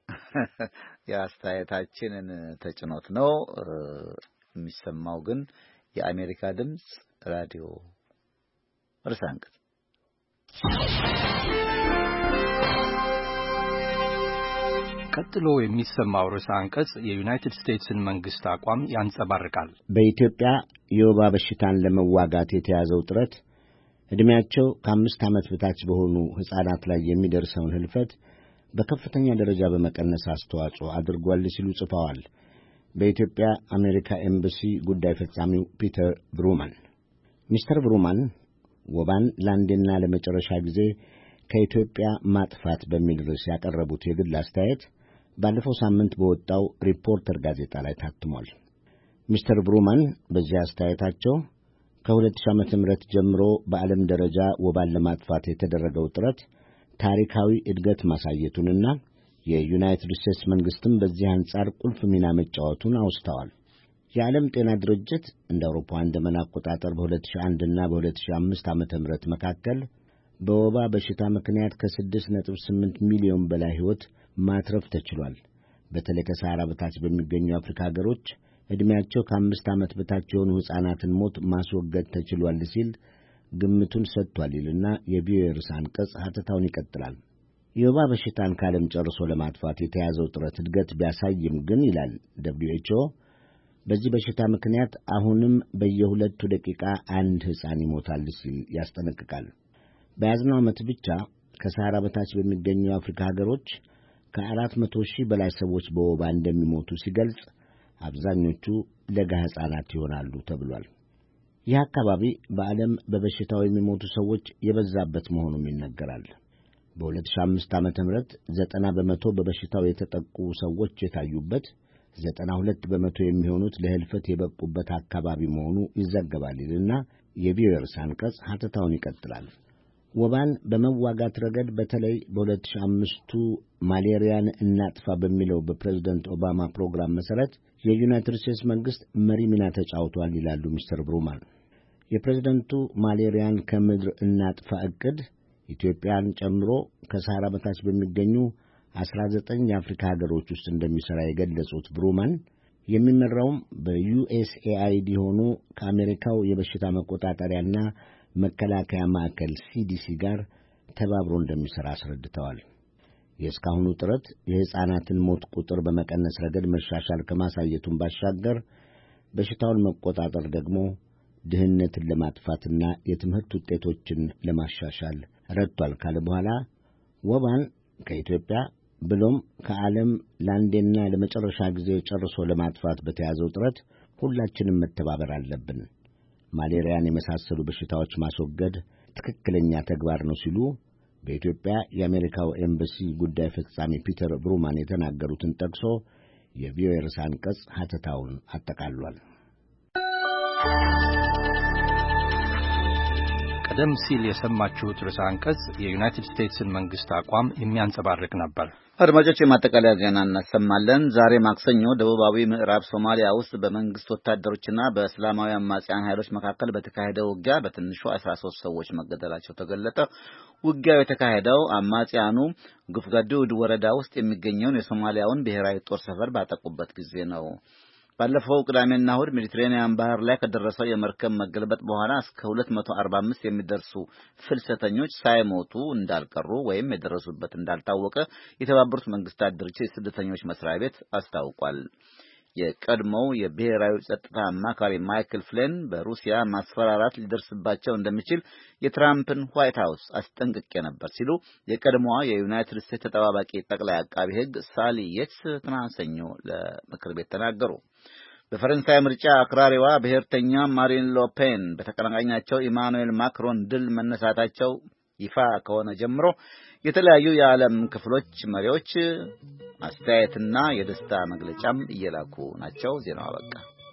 የአስተያየታችንን ተጭኖት ነው የሚሰማው። ግን የአሜሪካ ድምፅ ራዲዮ ርዕሰ አንቀጽ ቀጥሎ የሚሰማው ርዕሰ አንቀጽ የዩናይትድ ስቴትስን መንግስት አቋም ያንጸባርቃል። በኢትዮጵያ የወባ በሽታን ለመዋጋት የተያዘው ጥረት ዕድሜያቸው ከአምስት ዓመት በታች በሆኑ ሕፃናት ላይ የሚደርሰውን ህልፈት በከፍተኛ ደረጃ በመቀነስ አስተዋጽኦ አድርጓል ሲሉ ጽፈዋል። በኢትዮጵያ አሜሪካ ኤምባሲ ጉዳይ ፈጻሚው ፒተር ብሩማን ሚስተር ብሩማን ወባን ለአንዴና ለመጨረሻ ጊዜ ከኢትዮጵያ ማጥፋት በሚል ርዕስ ያቀረቡት የግል አስተያየት ባለፈው ሳምንት በወጣው ሪፖርተር ጋዜጣ ላይ ታትሟል። ሚስተር ብሩማን በዚህ አስተያየታቸው ከሁለት ሺህ ዓመተ ምህረት ጀምሮ በዓለም ደረጃ ወባን ለማጥፋት የተደረገው ጥረት ታሪካዊ እድገት ማሳየቱንና የዩናይትድ ስቴትስ መንግስትም በዚህ አንጻር ቁልፍ ሚና መጫወቱን አውስተዋል። የዓለም ጤና ድርጅት እንደ አውሮፓውያን ዘመን አቆጣጠር በሁለት ሺህ አንድ እና በሁለት ሺህ አምስት ዓመተ ምህረት መካከል በወባ በሽታ ምክንያት ከስድስት ነጥብ ስምንት ሚሊዮን በላይ ሕይወት ማትረፍ ተችሏል። በተለይ ከሰሃራ በታች በሚገኙ አፍሪካ ሀገሮች ዕድሜያቸው ከአምስት ዓመት በታች የሆኑ ሕፃናትን ሞት ማስወገድ ተችሏል ሲል ግምቱን ሰጥቷል ይልና የቪኦኤ ርዕሰ አንቀጽ ሐተታውን ይቀጥላል። የወባ በሽታን ከዓለም ጨርሶ ለማጥፋት የተያዘው ጥረት እድገት ቢያሳይም ግን ይላል ደብሊው ኤች ኦ በዚህ በሽታ ምክንያት አሁንም በየሁለቱ ደቂቃ አንድ ሕፃን ይሞታል ሲል ያስጠነቅቃል። በያዝነው ዓመት ብቻ ከሰሃራ በታች በሚገኙ የአፍሪካ ሀገሮች ከአራት መቶ ሺህ በላይ ሰዎች በወባ እንደሚሞቱ ሲገልጽ አብዛኞቹ ለጋ ሕፃናት ይሆናሉ ተብሏል። ይህ አካባቢ በዓለም በበሽታው የሚሞቱ ሰዎች የበዛበት መሆኑም ይነገራል። በሁለት ሺህ አምስት ዓመተ ምህረት ዘጠና በመቶ በበሽታው የተጠቁ ሰዎች የታዩበት፣ ዘጠና ሁለት በመቶ የሚሆኑት ለህልፈት የበቁበት አካባቢ መሆኑ ይዘገባል ይልና የቪኦኤ ርዕሰ አንቀጽ ሐተታውን ይቀጥላል። ወባን በመዋጋት ረገድ በተለይ በሁለት ሺህ አምስቱ ማሌሪያን እናጥፋ በሚለው በፕሬዝደንት ኦባማ ፕሮግራም መሠረት የዩናይትድ ስቴትስ መንግሥት መሪ ሚና ተጫውቷል ይላሉ ሚስተር ብሩማን። የፕሬዝደንቱ ማሌሪያን ከምድር እናጥፋ ዕቅድ ኢትዮጵያን ጨምሮ ከሰሃራ በታች በሚገኙ አስራ ዘጠኝ የአፍሪካ ሀገሮች ውስጥ እንደሚሠራ የገለጹት ብሩማን የሚመራውም በዩኤስኤአይዲ ሆኖ ከአሜሪካው የበሽታ መቆጣጠሪያና መከላከያ ማዕከል ሲዲሲ ጋር ተባብሮ እንደሚሠራ አስረድተዋል። የእስካሁኑ ጥረት የሕፃናትን ሞት ቁጥር በመቀነስ ረገድ መሻሻል ከማሳየቱን ባሻገር በሽታውን መቆጣጠር ደግሞ ድህነትን ለማጥፋትና የትምህርት ውጤቶችን ለማሻሻል ረድቷል ካለ በኋላ ወባን ከኢትዮጵያ ብሎም ከዓለም ለአንዴና ለመጨረሻ ጊዜ ጨርሶ ለማጥፋት በተያዘው ጥረት ሁላችንም መተባበር አለብን። ማሌሪያን የመሳሰሉ በሽታዎች ማስወገድ ትክክለኛ ተግባር ነው ሲሉ በኢትዮጵያ የአሜሪካው ኤምባሲ ጉዳይ ፈጻሚ ፒተር ብሩማን የተናገሩትን ጠቅሶ የቪኦኤ ርዕሰ አንቀጽ ሐተታውን አጠቃልሏል። ቀደም ሲል የሰማችሁት ርዕሰ አንቀጽ የዩናይትድ ስቴትስን መንግስት አቋም የሚያንጸባርቅ ነበር። አድማጮች የማጠቃለያ ዜና እናሰማለን። ዛሬ ማክሰኞ ደቡባዊ ምዕራብ ሶማሊያ ውስጥ በመንግስት ወታደሮችና በእስላማዊ አማጽያን ኃይሎች መካከል በተካሄደው ውጊያ በትንሹ አስራ ሶስት ሰዎች መገደላቸው ተገለጠ። ውጊያው የተካሄደው አማጽያኑ ጉፍጋዱድ ወረዳ ውስጥ የሚገኘውን የሶማሊያውን ብሔራዊ ጦር ሰፈር ባጠቁበት ጊዜ ነው። ባለፈው ቅዳሜና እሁድ ሜዲትሬኒያን ባህር ላይ ከደረሰው የመርከብ መገልበጥ በኋላ እስከ ሁለት መቶ አርባ አምስት የሚደርሱ ፍልሰተኞች ሳይሞቱ እንዳልቀሩ ወይም የደረሱበት እንዳልታወቀ የተባበሩት መንግስታት ድርጅት የስደተኞች መስሪያ ቤት አስታውቋል። የቀድሞው የብሔራዊ ጸጥታ አማካሪ ማይክል ፍሌን በሩሲያ ማስፈራራት ሊደርስባቸው እንደሚችል የትራምፕን ዋይት ሃውስ አስጠንቅቄ ነበር ሲሉ የቀድሞዋ የዩናይትድ ስቴትስ ተጠባባቂ ጠቅላይ አቃቢ ሕግ ሳሊ የትስ ትናንት ሰኞ ለምክር ቤት ተናገሩ። በፈረንሳይ ምርጫ አክራሪዋ ብሔርተኛ ማሪን ሎፔን በተቀናቃኛቸው ኢማኑኤል ማክሮን ድል መነሳታቸው ይፋ ከሆነ ጀምሮ የተለያዩ የዓለም ክፍሎች መሪዎች አስተያየትና የደስታ መግለጫም እየላኩ ናቸው። ዜናው አበቃ።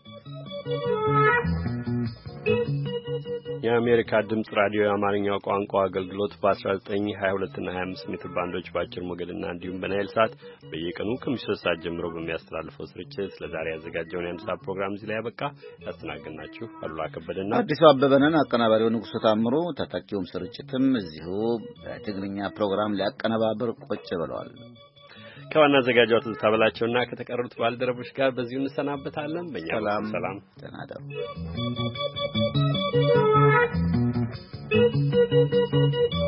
የአሜሪካ ድምጽ ራዲዮ የአማርኛው ቋንቋ አገልግሎት በ19፣ ሀያ ሁለት እና ሀያ አምስት ሜትር ባንዶች በአጭር ሞገድና እንዲሁም በናይል ሳት በየቀኑ ከምሽቱ ሶስት ሰዓት ጀምሮ በሚያስተላልፈው ስርጭት ለዛሬ ያዘጋጀውን የአንድ ሰዓት ፕሮግራም እዚህ ላይ ያበቃ። ያስተናገድናችሁ አሉላ ከበደና አዲሱ አበበነን፣ አቀናባሪው ንጉሱ ታምሩ፣ ተተኪውም ስርጭትም እዚሁ በትግርኛ ፕሮግራም ሊያቀነባብር ቁጭ ብለዋል። ከዋና አዘጋጇ ትዝታ በላቸውና ከተቀሩት ባልደረቦች ጋር በዚሁ እንሰናበታለን። በእኛ ሰላም ሰላም ተናደሩ። Thank you.